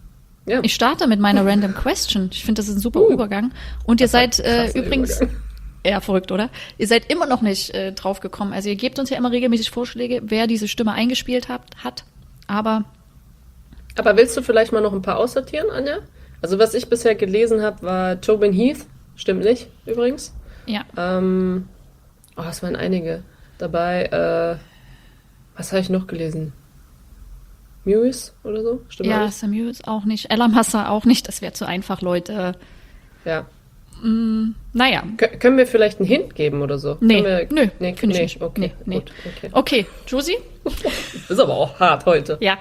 Ja. Ich starte mit meiner Random Question. Ich finde, das ist ein super Uh, Übergang. Und ihr das war ein seid äh, krasser übrigens, Übergang. ja, verrückt, oder? Ihr seid immer noch nicht äh, drauf gekommen. Also ihr gebt uns ja immer regelmäßig Vorschläge, wer diese Stimme eingespielt hat. hat. Aber Aber willst du vielleicht mal noch ein paar aussortieren, Anja? Also was ich bisher gelesen habe, war Tobin Heath. Stimmt nicht, übrigens. ja, Ähm, oh, es waren einige dabei. Äh, was habe ich noch gelesen? Mewis oder so? Stimmt ja, nicht? Samuels auch nicht. Ella Massa auch nicht. Das wäre zu einfach, Leute. Ja. Naja, Kö- können wir vielleicht einen Hint geben oder so? nee, Können wir, nö, nee, finde ich nee, nicht. Okay, Nee, nee. gut, okay. Okay, Josie? Ist aber auch hart heute. Ja.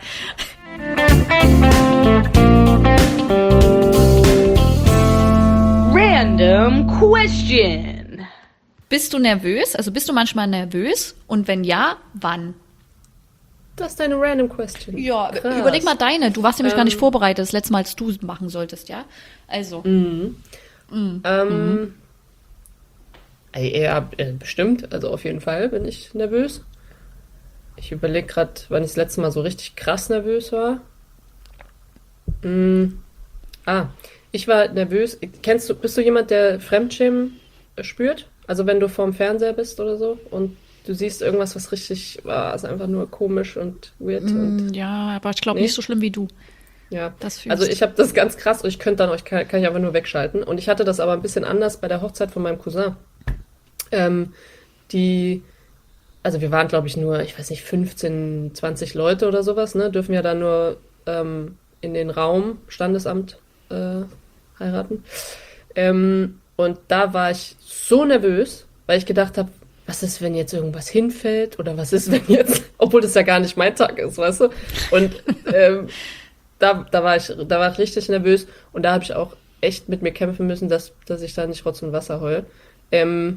Random question. Bist du nervös? Also bist du manchmal nervös? Und wenn ja, wann? Das ist deine Random Question. Ja, Krass. überleg mal deine. Du warst nämlich gar nicht Ähm. vorbereitet, das letzte Mal, als du es machen solltest, ja? Also, Ähm, ey, ja, äh, bestimmt. Also auf jeden Fall bin ich nervös. Ich überlege gerade, wann ich das letzte Mal so richtig krass nervös war. Mm, ah, ich war nervös. Kennst du, bist du jemand, der Fremdschämen spürt? Also wenn du vorm Fernseher bist oder so und du siehst irgendwas, was richtig war, ist einfach nur komisch und weird und mm, ja, aber ich glaube Nee? nicht so schlimm wie du. ja. Das fühlst Also ich habe das ganz krass und ich könnte dann euch kann, kann ich einfach nur wegschalten. Und ich hatte das aber ein bisschen anders bei der Hochzeit von meinem Cousin. Ähm, die, also wir waren, glaube ich, nur, ich weiß nicht, fünfzehn, zwanzig Leute oder sowas, ne? Dürfen ja dann nur ähm, in den Raum Standesamt äh, heiraten. Ähm, und da war ich so nervös, weil ich gedacht habe, was ist, wenn jetzt irgendwas hinfällt? Oder was ist, wenn jetzt, obwohl das ja gar nicht mein Tag ist, weißt du? Und ähm, da, da war ich, da war ich richtig nervös und da habe ich auch echt mit mir kämpfen müssen, dass, dass ich da nicht Rotz und Wasser heul. Ähm,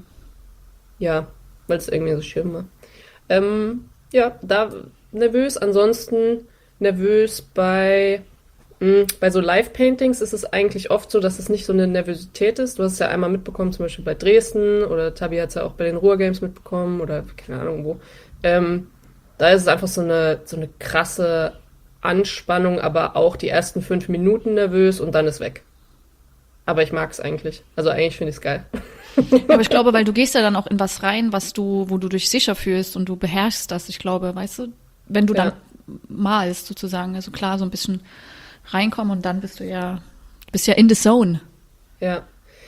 ja, weil es irgendwie so schön war. Ähm, ja, da nervös. Ansonsten nervös bei, mh, bei so Live-Paintings ist es eigentlich oft so, dass es nicht so eine Nervosität ist. Du hast es ja einmal mitbekommen, zum Beispiel bei Dresden oder Tabi hat es ja auch bei den Ruhr-Games mitbekommen oder keine Ahnung wo. Ähm, da ist es einfach so eine, so eine krasse Anspannung, aber auch die ersten fünf Minuten nervös und dann ist weg. Aber ich mag es eigentlich. Also eigentlich finde ich es geil. Aber ich glaube, weil du gehst ja dann auch in was rein, was du, wo du dich sicher fühlst und du beherrschst das. Ich glaube, weißt du, wenn du dann Ja. malst sozusagen, also klar, so ein bisschen reinkommen und dann bist du ja, bist ja in the zone. Ja.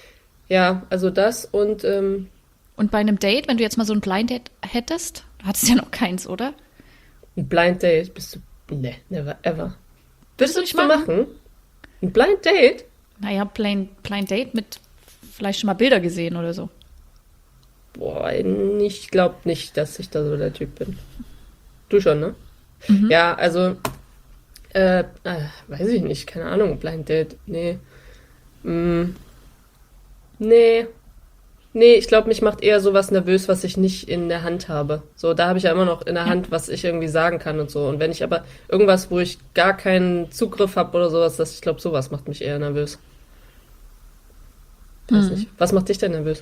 Ja, also das und ähm, Und bei einem Date, wenn du jetzt mal so ein Blind Date hättest, du hattest ja noch keins, oder? ein Blind Date bist du. Ne, never ever. Würdest du Würdest nicht du machen? Ein Blind Date? Naja, Blind, Blind Date mit vielleicht schon mal Bilder gesehen oder so. Boah, ich glaube nicht, dass ich da so der Typ bin. Du schon, ne? Mhm. Ja, also, äh, äh, weiß ich nicht, keine Ahnung, Blind Date, nee. Mm, nee. Nee, ich glaube, mich macht eher sowas nervös, was ich nicht in der Hand habe. So, da habe ich ja immer noch in der Ja. Hand, was ich irgendwie sagen kann und so. Und wenn ich aber irgendwas, wo ich gar keinen Zugriff habe oder sowas, das, ich glaube, sowas macht mich eher nervös. Weiß Mhm. nicht. Was macht dich denn nervös?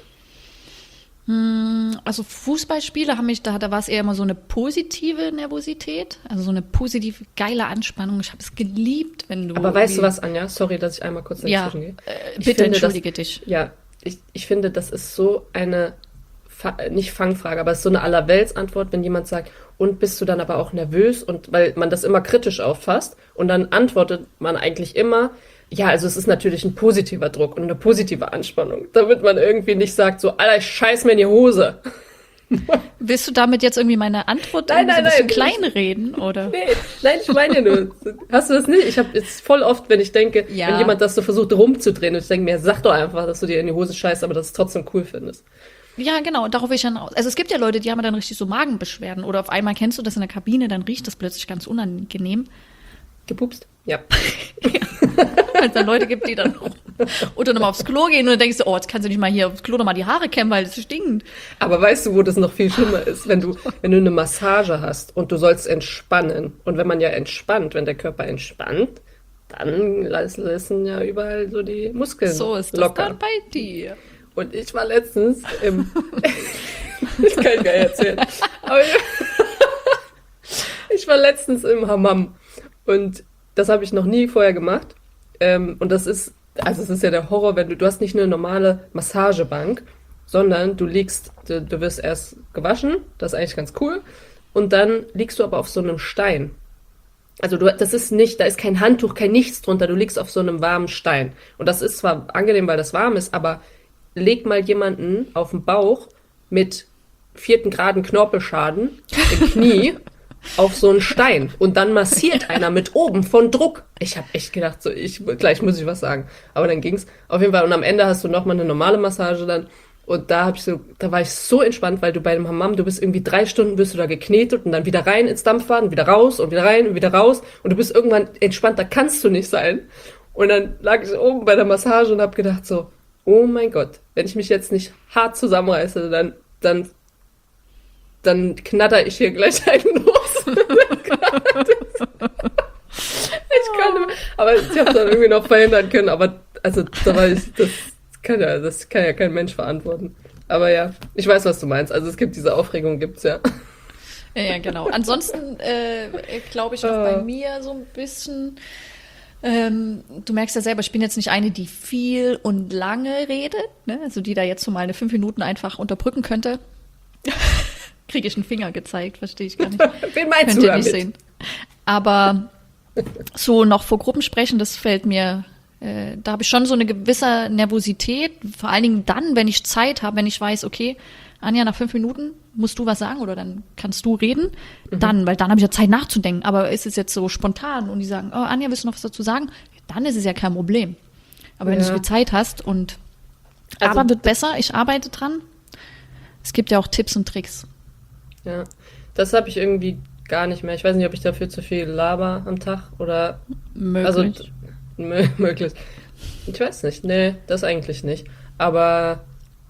Also Fußballspiele haben mich, da, da war es eher immer so eine positive Nervosität, also so eine positive, geile Anspannung. Ich habe es geliebt, wenn du. Aber weißt du irgendwie- was, Anja? Sorry, dass ich einmal kurz Ja, dazwischen gehe. äh, Ich bitte finde, entschuldige das, dich. Ja, ich, ich finde, das ist so eine, Fa nicht Fangfrage, aber es ist so eine Allerweltsantwort, wenn jemand sagt, und bist du dann aber auch nervös? Und weil man das immer kritisch auffasst und dann antwortet man eigentlich immer, ja, also es ist natürlich ein positiver Druck und eine positive Anspannung, damit man irgendwie nicht sagt, so, Alter, ich scheiß mir in die Hose. Willst du damit jetzt irgendwie meine Antwort Nein, irgendwie so ein nein, bisschen nein. kleinreden, oder? Nee, nein, ich meine nur, hast du das nicht? Ich habe jetzt voll oft, wenn ich denke, Ja. wenn jemand das so versucht rumzudrehen und ich denke mir, sag doch einfach, dass du dir in die Hose scheißt, aber dass du es trotzdem cool findest. Ja, genau, und darauf will ich dann raus. Also es gibt ja Leute, die haben dann richtig so Magenbeschwerden oder auf einmal kennst du das in der Kabine, dann riecht das plötzlich ganz unangenehm. Gepupst? Ja. Weil es dann Leute gibt, die dann oder nochmal aufs Klo gehen und dann denkst du, oh, jetzt kannst du nicht mal hier aufs Klo nochmal die Haare kämmen, weil es stinkt. Aber weißt du, wo das noch viel schlimmer ist? Wenn du, wenn du eine Massage hast und du sollst entspannen. Und wenn man ja entspannt, wenn der Körper entspannt, dann lassen ja überall so die Muskeln So ist das locker. dann bei dir. Und ich war letztens im... ich kann ich gar nicht erzählen. Aber ich, ich war letztens im Hammam. Und das habe ich noch nie vorher gemacht. Ähm, und das ist, also es ist ja der Horror, wenn du, du hast nicht eine normale Massagebank, sondern du liegst, du, du wirst erst gewaschen, das ist eigentlich ganz cool, und dann liegst du aber auf so einem Stein. Also du, das ist nicht, da ist kein Handtuch, kein nichts drunter, du liegst auf so einem warmen Stein. Und das ist zwar angenehm, weil das warm ist, aber leg mal jemanden auf den Bauch mit vierten Graden Knorpelschaden im Knie auf so einen Stein und dann massiert einer mit oben von Druck. Ich habe echt gedacht, so ich gleich muss ich was sagen. Aber dann ging's auf jeden Fall und am Ende hast du nochmal eine normale Massage dann. Und da hab ich so, da war ich so entspannt, weil du bei dem Hammam, du bist irgendwie drei Stunden bist du da geknetet und dann wieder rein ins Dampfbad und wieder raus und wieder rein und wieder raus und du bist irgendwann entspannt, da kannst du nicht sein. Und dann lag ich oben bei der Massage und hab gedacht so, oh mein Gott, wenn ich mich jetzt nicht hart zusammenreiße, dann, dann, dann knatter ich hier gleich einen los. Ich kann nicht mehr. Aber ich habe dann irgendwie noch verhindern können, aber also da war ich, das kann ja, das kann ja kein Mensch verantworten. Aber ja, ich weiß, was du meinst. Also es gibt diese Aufregung, gibt's ja. Ja, ja, genau. Ansonsten äh, glaube ich noch Ah. bei mir so ein bisschen, ähm, du merkst ja selber, ich bin jetzt nicht eine, die viel und lange redet, ne? Also die da jetzt so mal eine fünf Minuten einfach unterbrücken könnte. Kriege ich einen Finger gezeigt, verstehe ich gar nicht. Wen meinst Könnt du ihr damit? nicht sehen. Aber so noch vor Gruppen sprechen, das fällt mir, äh, da habe ich schon so eine gewisse Nervosität, vor allen Dingen dann, wenn ich Zeit habe, wenn ich weiß, okay, Anja, nach fünf Minuten musst du was sagen oder dann kannst du reden, Mhm. dann, weil dann habe ich ja Zeit nachzudenken, aber ist es jetzt so spontan und die sagen, oh, Anja, willst du noch was dazu sagen? Dann ist es ja kein Problem. Aber wenn Ja. du so viel Zeit hast und Also- aber wird besser, ich arbeite dran. Es gibt ja auch Tipps und Tricks. Ja, das habe ich irgendwie gar nicht mehr. Ich weiß nicht, ob ich dafür zu viel laber am Tag oder Möglich. also d- mö- möglich. Ich weiß nicht. Nee, das eigentlich nicht. Aber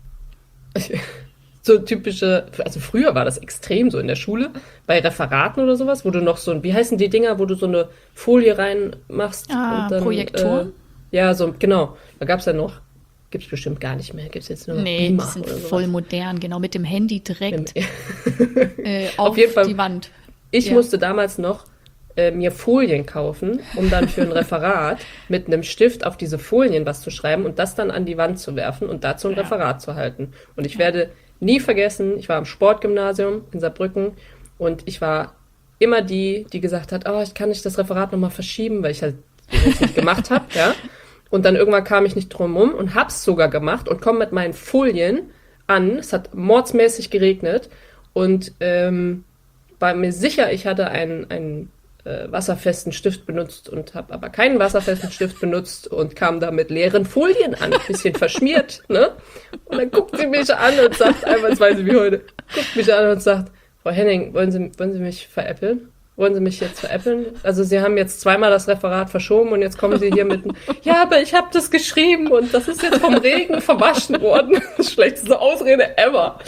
so typische, also früher war das extrem so in der Schule, bei Referaten oder sowas, wo du noch so ein, wie heißen die Dinger, wo du so eine Folie reinmachst Ah, und dann Projektoren? Äh, ja, so genau. Da gab's ja noch. Gibt's bestimmt gar nicht mehr. Gibt's jetzt nur noch Nee, Beamer die sind oder sowas. voll modern, genau, mit dem Handy direkt Im- äh, auf, Auf jeden Fall. die Wand. Ich Ja. musste damals noch äh, mir Folien kaufen, um dann für ein Referat mit einem Stift auf diese Folien was zu schreiben und das dann an die Wand zu werfen und dazu ein Ja. Referat zu halten. Und ich werde nie vergessen, ich war am Sportgymnasium in Saarbrücken und ich war immer die, die gesagt hat, oh, ich kann nicht das Referat nochmal verschieben, weil ich halt das nicht gemacht habe, ja. Und dann irgendwann kam ich nicht drum rum und hab's sogar gemacht und komme mit meinen Folien an. Es hat mordsmäßig geregnet und ähm, war mir sicher, ich hatte einen, einen äh, wasserfesten Stift benutzt und habe aber keinen wasserfesten Stift benutzt und kam da mit leeren Folien an, bisschen verschmiert, ne? Und dann guckt sie mich an und sagt, einwandweise wie heute, guckt mich an und sagt, Frau Henning, wollen Sie, wollen Sie mich veräppeln? Wollen Sie mich jetzt veräppeln? Also Sie haben jetzt zweimal das Referat verschoben und jetzt kommen Sie hier mit, ja, aber ich habe das geschrieben und das ist jetzt vom Regen verwaschen worden. Das schlechteste Ausrede ever.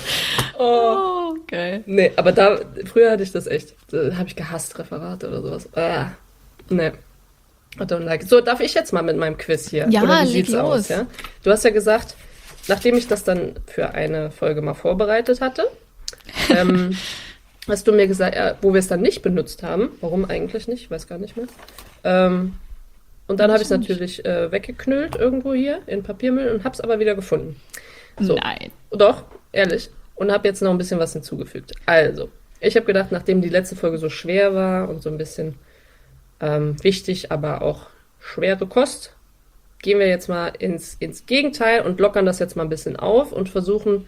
Oh. Oh, geil. Nee, aber da, früher hatte ich das echt. Da habe ich gehasst, Referate oder sowas. Ah, nee. I don't like it. So, darf ich jetzt mal mit meinem Quiz hier? Ja, oder wie leg sieht's los. aus? Ja? Du hast ja gesagt, nachdem ich das dann für eine Folge mal vorbereitet hatte, ähm, hast du mir gesagt, ja, wo wir es dann nicht benutzt haben. Warum eigentlich nicht? Ich weiß gar nicht mehr. Ähm, und dann habe ich es Weiß nicht. natürlich äh, weggeknüllt irgendwo hier in Papiermüll und habe es aber wieder gefunden. So. Nein. Doch, ehrlich. Und habe jetzt noch ein bisschen was hinzugefügt. Also, ich habe gedacht, nachdem die letzte Folge so schwer war und so ein bisschen ähm, wichtig, aber auch schwere Kost, gehen wir jetzt mal ins, ins Gegenteil und lockern das jetzt mal ein bisschen auf und versuchen,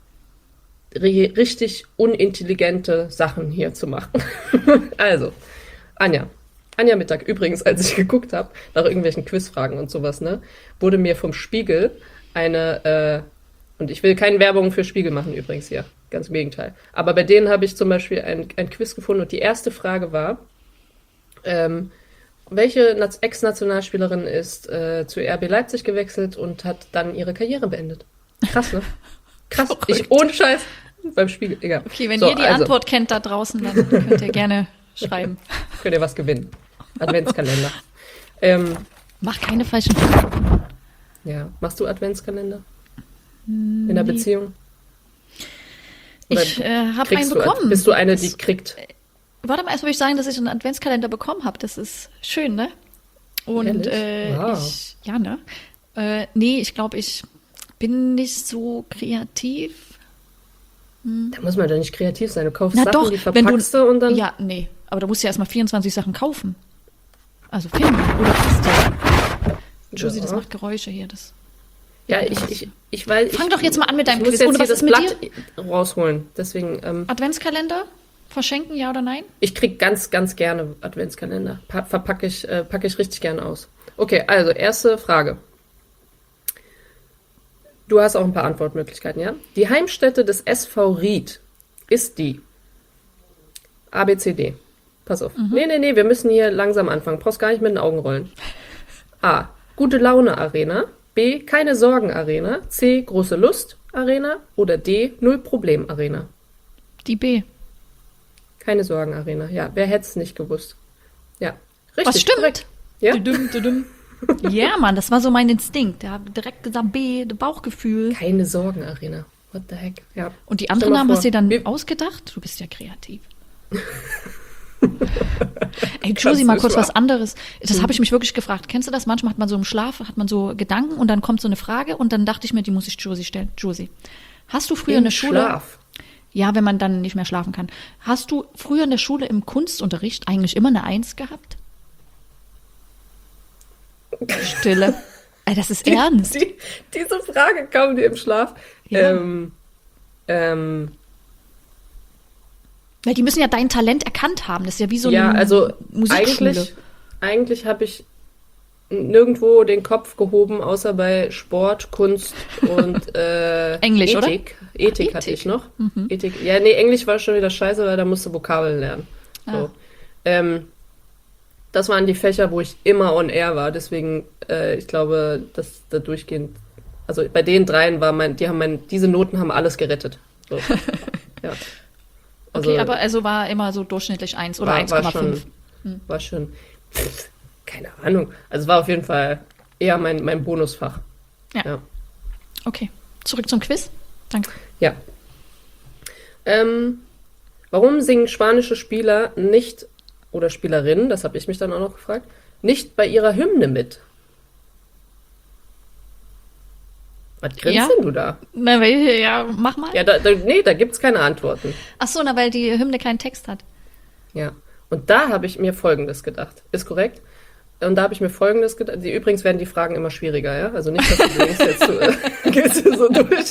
ri- richtig unintelligente Sachen hier zu machen. Also, Anja. Anja Mittag, übrigens, als ich geguckt habe, nach irgendwelchen Quizfragen und sowas, ne, wurde mir vom Spiegel eine, äh, und ich will keine Werbung für Spiegel machen übrigens hier, ganz im Gegenteil. Aber bei denen habe ich zum Beispiel ein, ein Quiz gefunden und die erste Frage war, ähm, welche Naz- Ex-Nationalspielerin ist äh, zu R B Leipzig gewechselt und hat dann ihre Karriere beendet? Krass, ne? Krass. Ich, ohne Scheiß, beim Spiegel, egal. Okay, wenn So, ihr die also, Antwort kennt da draußen, dann könnt ihr gerne schreiben. könnt ihr was gewinnen. Adventskalender. ähm, Mach keine falschen Fragen. ja, machst du Adventskalender? In der Beziehung? Oder Ich äh, habe einen kriegst du, bekommen. bist du eine, die Das- kriegt? Warte mal, erst will ich sagen, dass ich einen Adventskalender bekommen habe. Das ist schön, ne? Und Ehrlich? äh, Wow. ich, ja, ne? Äh, nee, ich glaube, ich bin nicht so kreativ. Da muss man doch nicht kreativ sein. Du kaufst Na Sachen, doch, die wenn du, verpackst du und dann... ja, nee, aber du musst ja erstmal vierundzwanzig Sachen kaufen. Also finden oder basteln. Josie, Ja. das macht Geräusche hier. Das. Ja, ich, ich, ich weiß... Fang ich, doch jetzt mal an mit deinem ich muss Quiz. jetzt Und hier was das ist mit Blatt rausholen. Deswegen, ähm, Adventskalender? Verschenken, ja oder nein? ich krieg ganz, ganz gerne Adventskalender. Pa verpacke ich, äh, packe ich richtig gerne aus. Okay, also erste Frage. Du hast auch ein paar Antwortmöglichkeiten, ja? Die Heimstätte des S V Ried ist die A, B, C, D. Pass auf. Mhm. Nee, nee, nee, wir müssen hier langsam anfangen. Brauchst gar nicht mit den Augen rollen. A. Gute Laune Arena. B. Keine Sorgen Arena. C. Große Lust Arena. Oder D. Null Problem Arena. Die B. Keine Sorgen Arena. Ja, wer hätte es nicht gewusst? Ja, richtig. Was stimmt? Korrekt. Ja, Düdüm, düdüm. Ja, Mann, das war so mein Instinkt. Der hat direkt gesagt B, Bauchgefühl. keine Sorgen Arena. What the heck? Ja. Und die Stell anderen mal Namen vor, hast du dir dann wir- ausgedacht? Du bist ja kreativ. Ey, Josie, mal Das kurz ist was wahr. anderes. Das habe ich mich wirklich gefragt. Kennst du das? Manchmal hat man so im Schlaf, hat man so Gedanken und dann kommt so eine Frage und dann dachte ich mir, die muss ich Josie stellen. Josie, hast du früher in Im der Schule... Schlaf. Ja, wenn man dann nicht mehr schlafen kann. Hast du früher in der Schule im Kunstunterricht eigentlich immer eine Eins gehabt? Stille. Ey, das ist ernst. Die, diese Frage kam dir im Schlaf. Ja. Ähm, ähm, Weil die müssen ja dein Talent erkannt haben. Das ist ja wie so ja, eine also Musikschule. eigentlich, eigentlich habe ich nirgendwo den Kopf gehoben, außer bei Sport, Kunst und äh, Englisch, oder? Ethik. Ethik Ach, hatte Ethik. ich noch. Ethik. Ja, nee, Englisch war schon wieder scheiße, weil da musste Vokabeln lernen. So. Ah. Ähm, das waren die Fächer, wo ich immer on air war. Deswegen, äh, ich glaube, dass da durchgehend, also bei den dreien war mein, die haben mein, diese Noten haben alles gerettet. So. Ja. Also, Okay, aber also war immer so durchschnittlich eins oder war, eins war Komma schon, fünf. war schon, pff, keine Ahnung. Also es war auf jeden Fall eher mein, mein Bonusfach. Ja. Ja. Okay, zurück zum Quiz. Danke. Ja. Ähm, warum singen spanische Spieler nicht, oder Spielerinnen, das habe ich mich dann auch noch gefragt, nicht bei ihrer Hymne mit? Was grinst Ja. denn du da? Na, welche, ja, mach mal. Ja, da, da, nee, da gibt's keine Antworten. Ach so, na, weil die Hymne keinen Text hat. Ja. Und da habe ich mir Folgendes gedacht. Ist korrekt? Und da habe ich mir Folgendes gedacht. Die, übrigens werden die Fragen immer schwieriger, ja? Also nicht, dass du denkst, jetzt so, äh, gehst du so durch.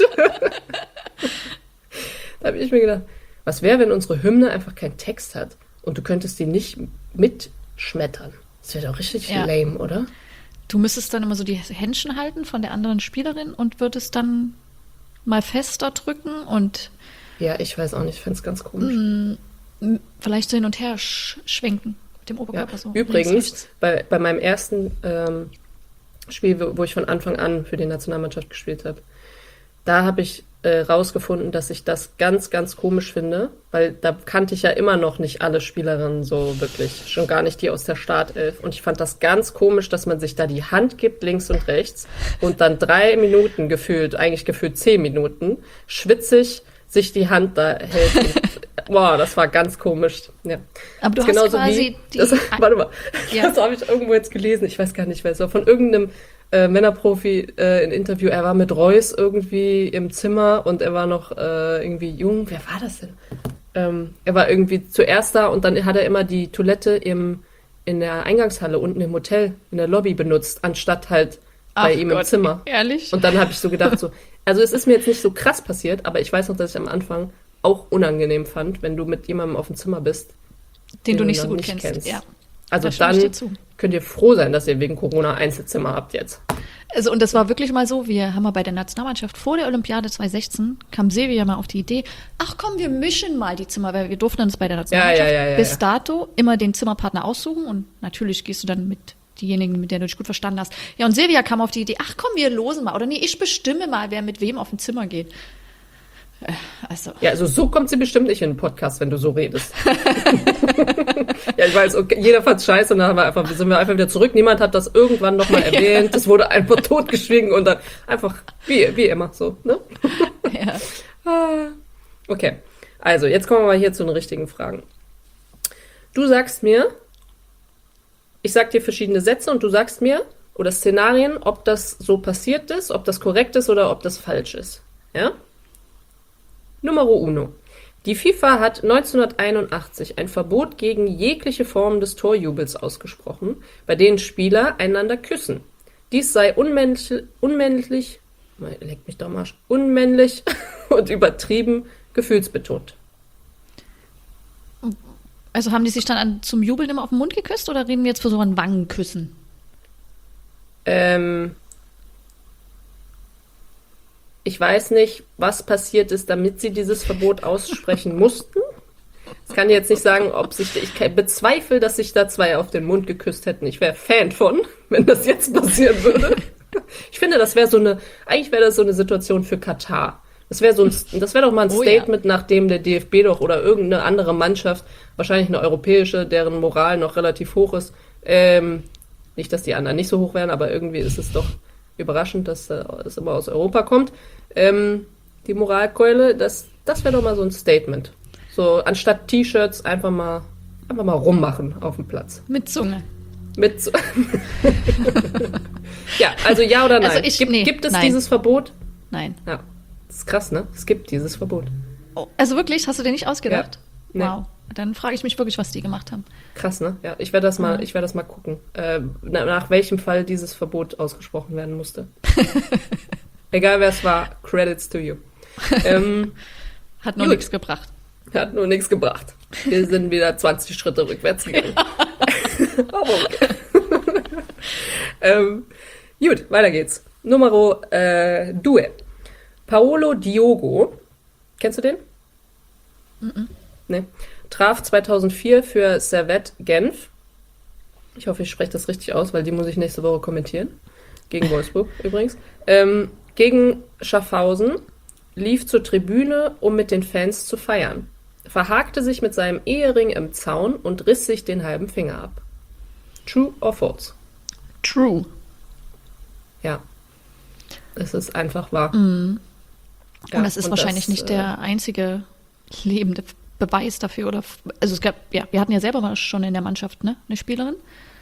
Da habe ich mir gedacht, was wäre, wenn unsere Hymne einfach keinen Text hat und du könntest die nicht mitschmettern? Das wäre doch richtig Ja. lame, oder? Du müsstest dann immer so die Händchen halten von der anderen Spielerin und würdest dann mal fester drücken und Ja, ich weiß auch nicht. Ich finde es ganz komisch. m, vielleicht so hin und her sch schwenken mit dem Ja. Oberkörper so. links, Übrigens, rechts. bei, bei meinem ersten ähm, Spiel, wo, wo ich von Anfang an für die Nationalmannschaft gespielt habe, da habe ich äh, rausgefunden, dass ich das ganz, ganz komisch finde, weil da kannte ich ja immer noch nicht alle Spielerinnen so wirklich, schon gar nicht die aus der Startelf. Und ich fand das ganz komisch, dass man sich da die Hand gibt, links und rechts, und dann drei Minuten gefühlt, eigentlich gefühlt zehn Minuten, schwitzig sich die Hand da hält. Und, boah, das war ganz komisch. Ja. Aber du Das ist hast genauso quasi wie, die... das, warte mal, Ja. das habe ich irgendwo jetzt gelesen, ich weiß gar nicht, wer es war, von irgendeinem äh, Männerprofi äh, in Interview. Er war mit Reus irgendwie im Zimmer und er war noch äh, irgendwie jung. Wer war das denn? Ähm, er war irgendwie zuerst da und dann hat er immer die Toilette im, in der Eingangshalle unten im Hotel, in der Lobby benutzt, anstatt halt bei Ach ihm im Gott, Zimmer. Ehrlich? Und dann habe ich so gedacht, so, also es ist mir jetzt nicht so krass passiert, aber ich weiß noch, dass ich am Anfang auch unangenehm fand, wenn du mit jemandem auf dem Zimmer bist, den du den nicht du so noch gut nicht kennst. kennst. Ja. Also Da stimme ich dann dir zu. könnt ihr froh sein, dass ihr wegen Corona Einzelzimmer habt jetzt. Also, und das war wirklich mal so, wir haben mal bei der Nationalmannschaft vor der Olympiade zwanzig sechzehn, kam Silvia mal auf die Idee, ach komm, wir mischen mal die Zimmer, weil wir durften uns bei der Nationalmannschaft ja, ja, ja, bis ja. dato immer den Zimmerpartner aussuchen und natürlich gehst du dann mit diejenigen, mit denen du dich gut verstanden hast. Ja, und Silvia kam auf die Idee, ach komm, wir losen mal, oder nee, ich bestimme mal, wer mit wem auf dem Zimmer geht. Äh, Also, Ja, also so kommt sie bestimmt nicht in den Podcast, wenn du so redest. Ja, ich weiß, okay, jeder fand's scheiße und dann haben wir einfach, sind wir einfach wieder zurück. Niemand hat das irgendwann nochmal erwähnt. Das wurde einfach totgeschwiegen und dann einfach wie, wie immer so, ne? ja. Ah, Okay, also jetzt kommen wir mal hier zu den richtigen Fragen. Du sagst mir, ich sag dir verschiedene Sätze und du sagst mir, oder Szenarien, ob das so passiert ist, ob das korrekt ist oder ob das falsch ist. Ja? Numero uno. Die FIFA hat neunzehnhunderteinundachtzig ein Verbot gegen jegliche Form des Torjubels ausgesprochen, bei denen Spieler einander küssen. Dies sei unmännlich, unmännlich, leck mich doch am Arsch, unmännlich und übertrieben gefühlsbetont. Also haben die sich dann an, zum Jubeln immer auf den Mund geküsst oder reden wir jetzt für so ein Wangenküssen? Ähm, ich weiß nicht, was passiert ist, damit sie dieses Verbot aussprechen mussten. Ich kann jetzt nicht sagen, ob sich, ich bezweifle, dass sich da zwei auf den Mund geküsst hätten. Ich wäre Fan von, wenn das jetzt passieren würde. Ich finde, das wäre so eine, eigentlich wäre das so eine Situation für Katar. Das wäre so ein, das wäre doch mal ein Oh, Statement, ja. Nachdem der D F B doch oder irgendeine andere Mannschaft, wahrscheinlich eine europäische, deren Moral noch relativ hoch ist, ähm, nicht, dass die anderen nicht so hoch wären, aber irgendwie ist es doch überraschend, dass äh, es immer aus Europa kommt. Ähm, die Moralkeule, das, das wäre doch mal so ein Statement. So, anstatt T-Shirts einfach mal, einfach mal rummachen auf dem Platz. Mit Zunge. Mit Zu- Ja, also ja oder nein? Also ich- gibt, nee, gibt es nein. dieses Verbot? Nein. Ja, das ist krass, ne? Es gibt dieses Verbot. Oh, also wirklich, hast du dir nicht ausgedacht? Nee. Wow. Dann frage ich mich wirklich, was die gemacht haben. Krass, ne? Ja, ich werde das mal, Mhm. ich werde das mal gucken, äh, na- nach welchem Fall dieses Verbot ausgesprochen werden musste. Egal wer es war, Credits to you. ähm, Hat nur Gut. nichts gebracht. Hat nur nichts gebracht. Wir sind wieder zwanzig Schritte rückwärts gegangen. Aber okay. ähm, gut, weiter geht's. Numero äh, due. Paolo Diogo. Kennst du den? Mhm. Nee. Traf zweitausendvier für Servette Genf. Ich hoffe, ich spreche das richtig aus, weil die muss ich nächste Woche kommentieren. Gegen Wolfsburg übrigens. Ähm, gegen Schaffhausen, lief zur Tribüne, um mit den Fans zu feiern. Verhakte sich mit seinem Ehering im Zaun und riss sich den halben Finger ab. True or false? True. Ja. Es ist einfach wahr. Mhm. Ja, und das ist wahrscheinlich das, nicht äh, der einzige lebende Beweis dafür. Oder also es gab, ja, wir hatten ja selber mal schon in der Mannschaft, ne, eine Spielerin.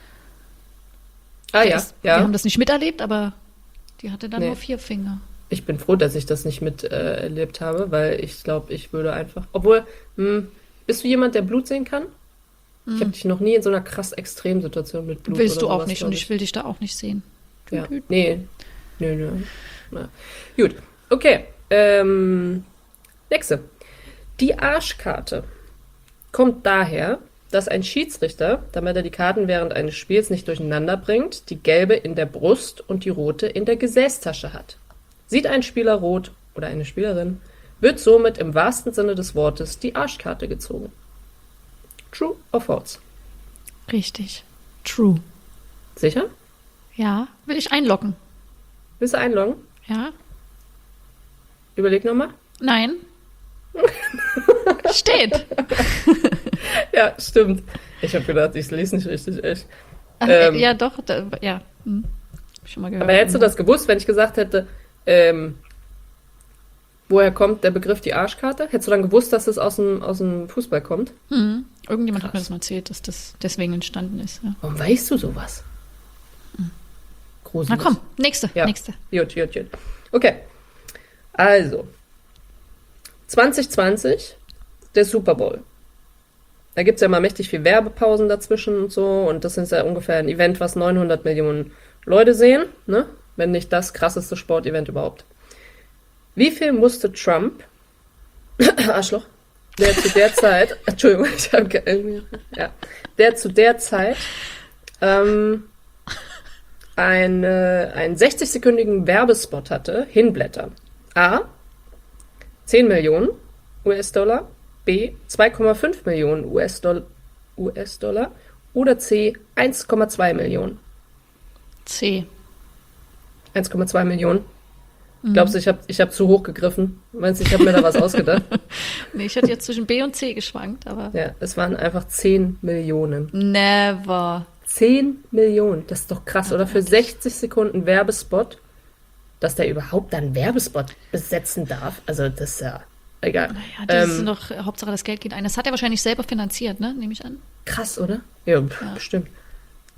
Ah Die ja, ist, ja. Wir haben das nicht miterlebt, aber die hatte dann Nee. nur vier Finger. Ich bin froh, dass ich das nicht miterlebt äh, erlebt habe, weil ich glaube, ich würde einfach. Obwohl, hm, bist du jemand, der Blut sehen kann? Ich habe dich noch nie in so einer krass extremen Situation mit Blut Willst oder du auch sowas, nicht glaub und ich will dich da auch nicht sehen. Ja. Nee. Nö, nö. Na. Gut. Okay. Ähm, nächste. Die Arschkarte kommt daher, dass ein Schiedsrichter, damit er die Karten während eines Spiels nicht durcheinander bringt, die gelbe in der Brust und die rote in der Gesäßtasche hat. Sieht ein Spieler rot oder eine Spielerin, wird somit im wahrsten Sinne des Wortes die Arschkarte gezogen. True or false? Richtig. True. Sicher? Ja, will ich einloggen. Willst du einloggen? Ja? Überleg nochmal. Nein. Steht. Ja, stimmt. Ich habe gedacht, ich lese nicht richtig, echt. Ach, Ähm, ja, doch. Da, ja. Hm. Hab ich schon mal gehört. Aber hättest du das gewusst, wenn ich gesagt hätte, ähm, woher kommt der Begriff die Arschkarte? Hättest du dann gewusst, dass es aus dem, aus dem Fußball kommt? Hm. Irgendjemand hat mir Krass. das mal erzählt, dass das deswegen entstanden ist. Ja. Warum weißt du sowas? Na Gruselig. komm, nächste. Ja. Nächste. Gut, gut, gut. Okay. Also. zwanzig zwanzig, der Super Bowl. Da gibt es ja mal mächtig viel Werbepausen dazwischen und so. Und das ist ja ungefähr ein Event, was neunhundert Millionen Leute sehen. Ne? Wenn nicht das krasseste Sportevent überhaupt. Wie viel musste Trump, Arschloch, der zu der Zeit, Entschuldigung, ich habe irgendwie, ja, der zu der Zeit ähm, eine, einen sechzig-sekündigen Werbespot hatte, hinblättern? A. zehn Millionen U S-Dollar, B. zwei Komma fünf Millionen U S-Dollar U S-Dollar oder C. eins Komma zwei Millionen. C. eins Komma zwei Millionen. Glaubst du, ich habe ich hab zu hoch gegriffen? Meinst du, ich habe mir da was ausgedacht? Nee, ich hätte jetzt zwischen B und C geschwankt, aber. Ja, es waren einfach zehn Millionen. Never. zehn Millionen, das ist doch krass, oder? Für sechzig Sekunden Werbespot, dass der überhaupt dann Werbespot besetzen darf. Also, das ist ja egal. Ja, das ist Ähm, noch, Hauptsache das Geld geht ein. Das hat er wahrscheinlich selber finanziert, ne? Nehme ich an. krass, oder? Ja, pf, Ja. bestimmt.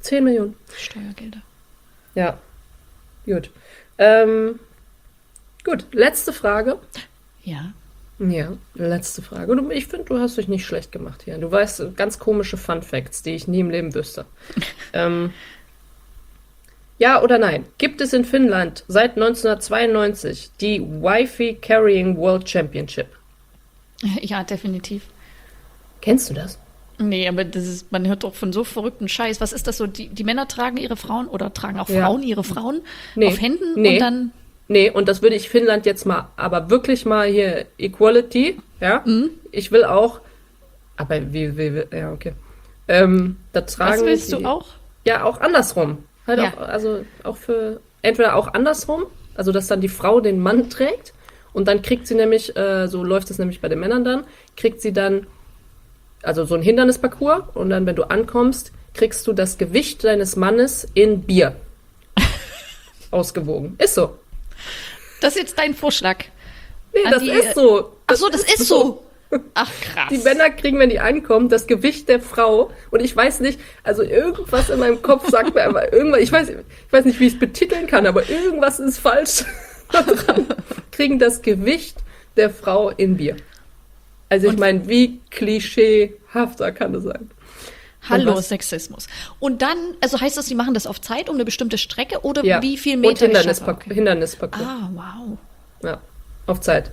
zehn Millionen. Steuergelder. Ja, gut. Ähm, gut, letzte Frage. Ja. Ja, letzte Frage. Du, ich finde, du hast dich nicht schlecht gemacht hier. Du weißt ganz komische Fun Facts, die ich nie im Leben wüsste. ähm, ja oder nein? Gibt es in Finnland seit neunzehnhundertzweiundneunzig die Wi-Fi Carrying World Championship? Ja, definitiv. Kennst du das? Nee, aber das ist, man hört doch von so verrückten Scheiß. Was ist das so? Die, die Männer tragen ihre Frauen oder tragen auch Ja. Frauen ihre Frauen Nee. auf Händen Nee. und dann. Nee, und das würde ich Finnland jetzt mal, aber wirklich mal hier Equality, ja? Mhm. Ich will auch, aber wie, wie, wie ja, okay. Ähm, da tragen Was willst die, du auch? Ja, auch andersrum. Halt Ja. auch, also auch für, entweder auch andersrum, also dass dann die Frau den Mann trägt und dann kriegt sie nämlich, äh, so läuft es nämlich bei den Männern dann, kriegt sie dann, also so ein Hindernisparcours und dann, wenn du ankommst, kriegst du das Gewicht deines Mannes in Bier ausgewogen. Ist so. Das ist jetzt dein Vorschlag. Nee, An das die- ist so. Ach so, das ist so. Ach, krass. Die Männer kriegen, wenn die ankommen, das Gewicht der Frau. Und ich weiß nicht, also irgendwas in meinem Kopf sagt mir einfach, irgendwas, ich weiß, ich weiß nicht, wie ich es betiteln kann, aber irgendwas ist falsch daran. Kriegen das Gewicht der Frau in Bier. Also ich Und- meine, wie klischeehafter kann das sein? Hallo, Und was- Sexismus. Und dann, also heißt das, sie machen das auf Zeit um eine bestimmte Strecke oder Ja. wie viel Und Meter? ich schaffe? Hindernisparcours. Okay. Hindernisparcours. Ah, wow. Ja, auf Zeit.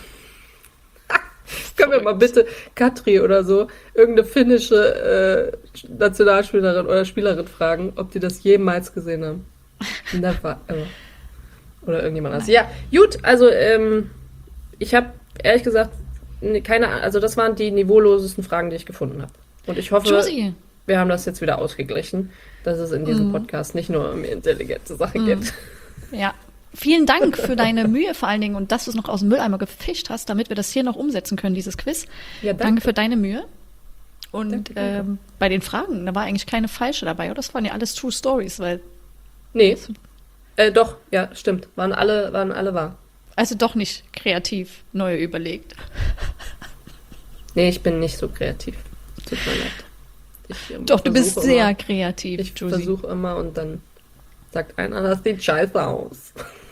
Können wir mal bitte Katri oder so, irgendeine finnische äh, Nationalspielerin oder Spielerin fragen, ob die das jemals gesehen haben. Never ever. Oder irgendjemand anders. Ja, gut, also ähm, ich habe ehrlich gesagt ne, keine Ahnung, also das waren die niveaulosesten Fragen, die ich gefunden habe. Und ich hoffe, Josie. wir haben das jetzt wieder ausgeglichen, dass es in diesem Podcast nicht nur um intelligente Sachen geht. Ja. Vielen Dank für deine Mühe vor allen Dingen und dass du es noch aus dem Mülleimer gefischt hast, damit wir das hier noch umsetzen können, dieses Quiz. Ja, danke. Danke für deine Mühe. Und Danke, danke. ähm, bei den Fragen, da war eigentlich keine falsche dabei, oder? Das waren ja alles True Stories, weil, Nee. Äh, doch, ja, stimmt. Waren alle, waren alle wahr. also doch nicht kreativ neu überlegt. Nee, ich bin nicht so kreativ. Tut mir leid. Ich, ähm, Doch, du bist versuche sehr immer, kreativ, Ich Josie. versuche immer und dann sagt einer, das sieht scheiße aus.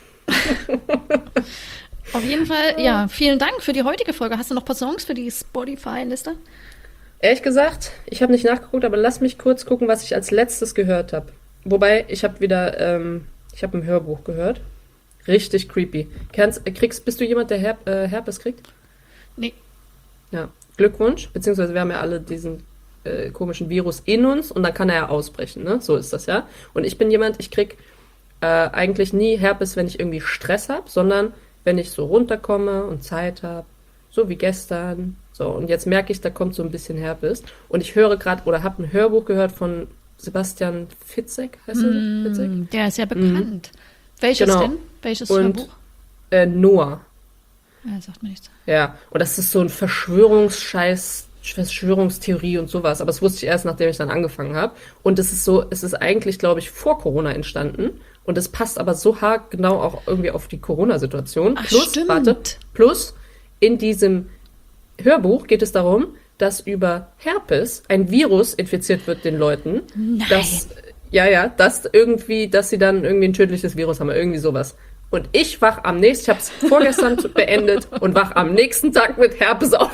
Auf jeden Fall, ja, vielen Dank für die heutige Folge. Hast du noch ein paar Songs für die Spotify-Liste? Ehrlich gesagt, ich habe nicht nachgeguckt, aber lass mich kurz gucken, was ich als letztes gehört habe. Wobei, ich habe wieder, ähm, ich habe ein Hörbuch gehört. Richtig creepy. Kannst, kriegst, bist du jemand, der Herp, äh, Herpes kriegt? Nee. Ja. Glückwunsch. Beziehungsweise wir haben ja alle diesen äh, komischen Virus in uns und dann kann er ja ausbrechen, ne? So ist das ja. Und ich bin jemand, ich krieg äh, eigentlich nie Herpes, wenn ich irgendwie Stress habe, sondern wenn ich so runterkomme und Zeit habe, so wie gestern. So, und jetzt merke ich, da kommt so ein bisschen Herpes. Und ich höre gerade oder habe ein Hörbuch gehört von Sebastian Fitzek, heißt er? Fitzek? Mm, der ist ja bekannt. Welches Genau. denn? Welches Und Hörbuch? äh, Noah. Ja, sagt mir nichts. Ja, und das ist so ein Verschwörungsscheiß, Verschwörungstheorie und sowas. Aber das wusste ich erst, nachdem ich dann angefangen habe. Und es ist so, es ist eigentlich, glaube ich, vor Corona entstanden. Und es passt aber so hart genau auch irgendwie auf die Corona-Situation. Ach, Plus, stimmt. warte, plus in diesem Hörbuch geht es darum, dass über Herpes ein Virus infiziert wird den Leuten. Nein. Das, ja, ja, dass irgendwie, dass sie dann irgendwie ein tödliches Virus haben, irgendwie sowas. Und ich wach am nächsten, ich habe es vorgestern beendet und wach am nächsten Tag mit Herpes auf.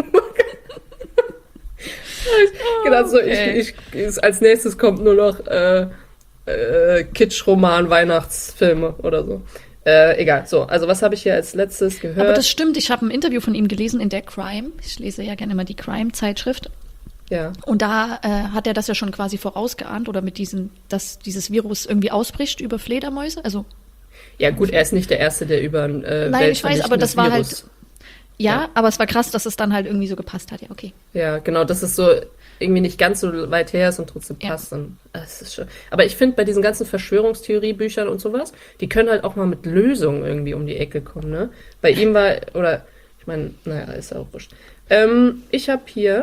ich gedacht so, Okay. ich, ich, als nächstes kommt nur noch äh, äh, Kitsch-Roman, Weihnachtsfilme oder so. Äh, egal, so, also was habe ich hier als letztes gehört? Aber das stimmt, ich habe ein Interview von ihm gelesen in der Crime. Ich lese ja gerne immer die Crime-Zeitschrift. ja. Und da äh, hat er das ja schon quasi vorausgeahnt oder mit diesem, dass dieses Virus irgendwie ausbricht über Fledermäuse. Also ja gut, er ist nicht der Erste, der über ein äh, Nein, ich weiß, aber das war Virus- halt- ja, Ja. aber es war krass, dass es dann halt irgendwie so gepasst hat. Ja, okay. Ja, genau, dass es so irgendwie nicht ganz so weit her ist und trotzdem Ja. passt. Und, das ist schon. Aber ich finde, bei diesen ganzen Verschwörungstheorie-Büchern und sowas, die können halt auch mal mit Lösungen irgendwie um die Ecke kommen, ne? Bei ihm war, oder, ich meine, naja, ist ja auch wurscht. Ähm, ich habe hier,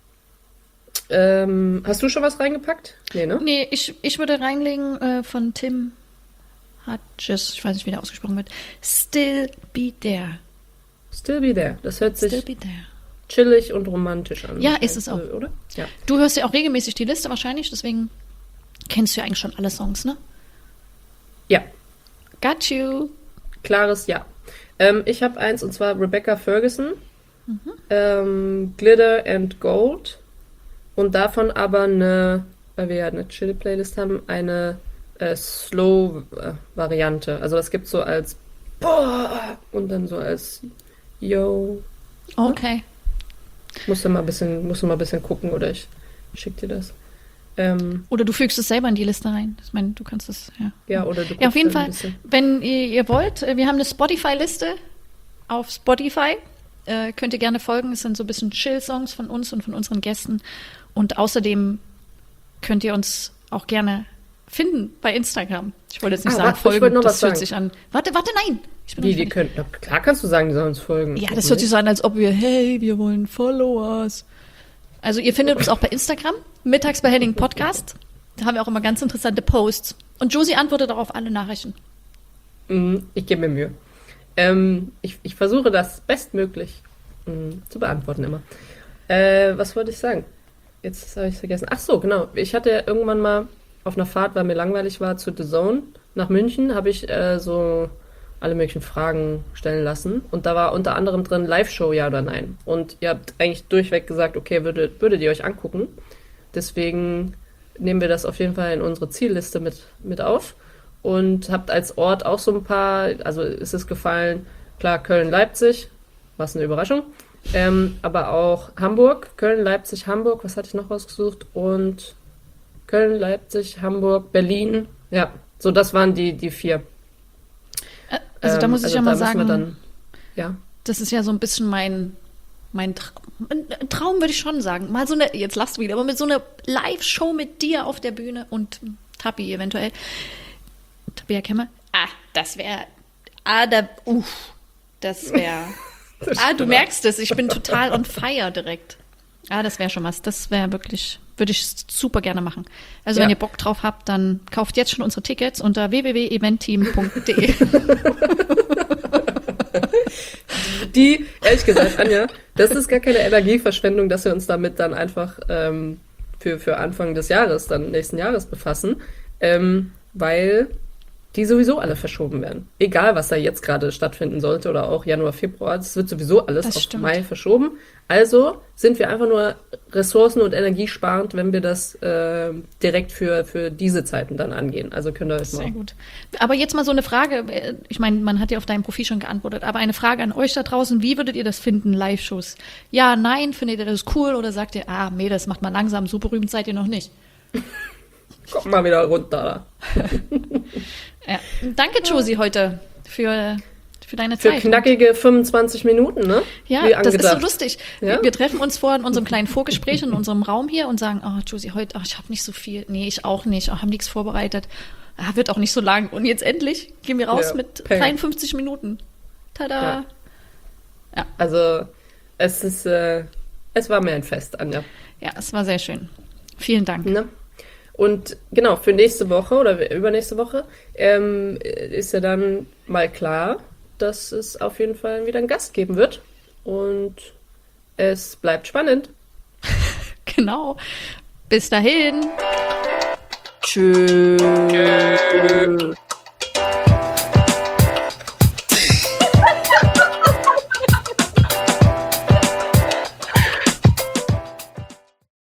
ähm, hast du schon was reingepackt? Nee, ne? Nee, ich, ich würde reinlegen äh, von Tim Hutches, ich weiß nicht, wie der ausgesprochen wird. Still be there. Still Be There. Das hört sich Still be there. chillig und romantisch an. Ja, ist es auch. Oder? Ja. Du hörst ja auch regelmäßig die Liste wahrscheinlich, deswegen kennst du ja eigentlich schon alle Songs, ne? Ja, Got you. klares Ja. Ähm, ich habe eins, und zwar Rebecca Ferguson, ähm, Glitter and Gold, und davon aber eine, weil wir ja eine Chill-Playlist haben, eine äh, Slow-Variante. Also das gibt so als Boah und dann so als Yo. Okay. Musst du mal ein bisschen, musst du mal ein bisschen gucken, oder ich schick dir das. Ähm, Oder du fügst es selber in die Liste rein. Ich meine, du kannst es, ja. ja, oder du Ja, auf guckst jeden dann ein Fall, bisschen. wenn ihr, ihr wollt, äh, wir haben eine Spotify-Liste auf Spotify. Äh, könnt ihr gerne folgen. Es sind so ein bisschen Chill-Songs von uns und von unseren Gästen. Und außerdem könnt ihr uns auch gerne finden bei Instagram. Ich wollte jetzt nicht Ah, sagen, warte, ich folgen, wollte noch das was hört sagen. sich an. Warte, warte, nein! Ich bin noch Die, nicht die fertig. können, na, klar kannst du sagen, die sollen uns folgen. Ja, Warum das hört sich nicht? so an, als ob wir, hey, wir wollen Followers. Also ihr findet uns auch bei Instagram, mittags bei Henning Podcast. Da haben wir auch immer ganz interessante Posts. Und Josie antwortet auch auf alle Nachrichten. Mhm, ich gebe mir Mühe. Ähm, ich, ich versuche das bestmöglich mh, zu beantworten immer. Äh, was wollte ich sagen? Jetzt habe ich es vergessen. Ach so, genau. Ich hatte irgendwann mal auf einer Fahrt, weil mir langweilig war, zu The Zone nach München, habe ich äh, so alle möglichen Fragen stellen lassen. Und da war unter anderem drin Live-Show, ja oder nein. Und ihr habt eigentlich durchweg gesagt, okay, würdet, würdet ihr euch angucken. Deswegen nehmen wir das auf jeden Fall in unsere Zielliste mit, mit auf. Und habt als Ort auch so ein paar, also ist es gefallen, klar, Köln, Leipzig, was eine Überraschung. Ähm, aber auch Hamburg, Köln, Leipzig, Hamburg, was hatte ich noch rausgesucht? Und Köln, Leipzig, Hamburg, Berlin. Ja, so das waren die, die vier. Äh, Also da Ähm, muss ich also ja da mal müssen sagen, wir dann, ja. das ist ja so ein bisschen mein, mein Traum. Ein Traum würde ich schon sagen. Mal so eine, jetzt lachst du wieder, aber mit so einer Live-Show mit dir auf der Bühne und Tappi eventuell. Tabea Kemmer. Ah, das wäre, ah, da, uff, das wäre, ah, du merkst es, ich bin total on fire direkt. Ah, das wäre schon was. Das wäre wirklich, würde ich super gerne machen. Also Ja. wenn ihr Bock drauf habt, dann kauft jetzt schon unsere Tickets unter w w w punkt eventteam punkt d e. Die, ehrlich gesagt, Anja, das ist gar keine Energieverschwendung, dass wir uns damit dann einfach ähm, für, für Anfang des Jahres, dann nächsten Jahres befassen, ähm, weil die sowieso alle verschoben werden. Egal, was da jetzt gerade stattfinden sollte oder auch Januar, Februar, das wird sowieso alles Das auf stimmt. Mai verschoben. Also sind wir einfach nur ressourcen- und energiesparend, wenn wir das äh, direkt für, für diese Zeiten dann angehen. Also könnt ihr euch Sehr mal... gut. Aber jetzt mal so eine Frage. Ich meine, man hat ja auf deinem Profil schon geantwortet, aber eine Frage an euch da draußen. Wie würdet ihr das finden, Live-Shows? Ja, nein, findet ihr das cool oder sagt ihr, ah, nee, das macht man langsam, so berühmt seid ihr noch nicht? Kommt mal wieder runter. Ja. Danke, Josie, heute für, für deine Für Zeit. knackige fünfundzwanzig Minuten, ne? Ja, Wie das ist so angedacht. lustig. Ja? Wir, wir treffen uns vor in unserem kleinen Vorgespräch in unserem Raum hier und sagen, oh, Josie, heute, oh, ich habe nicht so viel. Nee, ich auch nicht. Oh, haben nichts vorbereitet. Ah, wird auch nicht so lang. Und jetzt endlich gehen wir raus Ja, mit peng. dreiundfünfzig Minuten. Tada. Ja. Also, es ist, äh, es war mir ein Fest, Anja. Ja, es war sehr schön. Vielen Dank. Ne? Und genau, für nächste Woche oder übernächste Woche ähm, ist ja dann mal klar, dass es auf jeden Fall wieder einen Gast geben wird. Und es bleibt spannend. Genau. Bis dahin. Tschüss.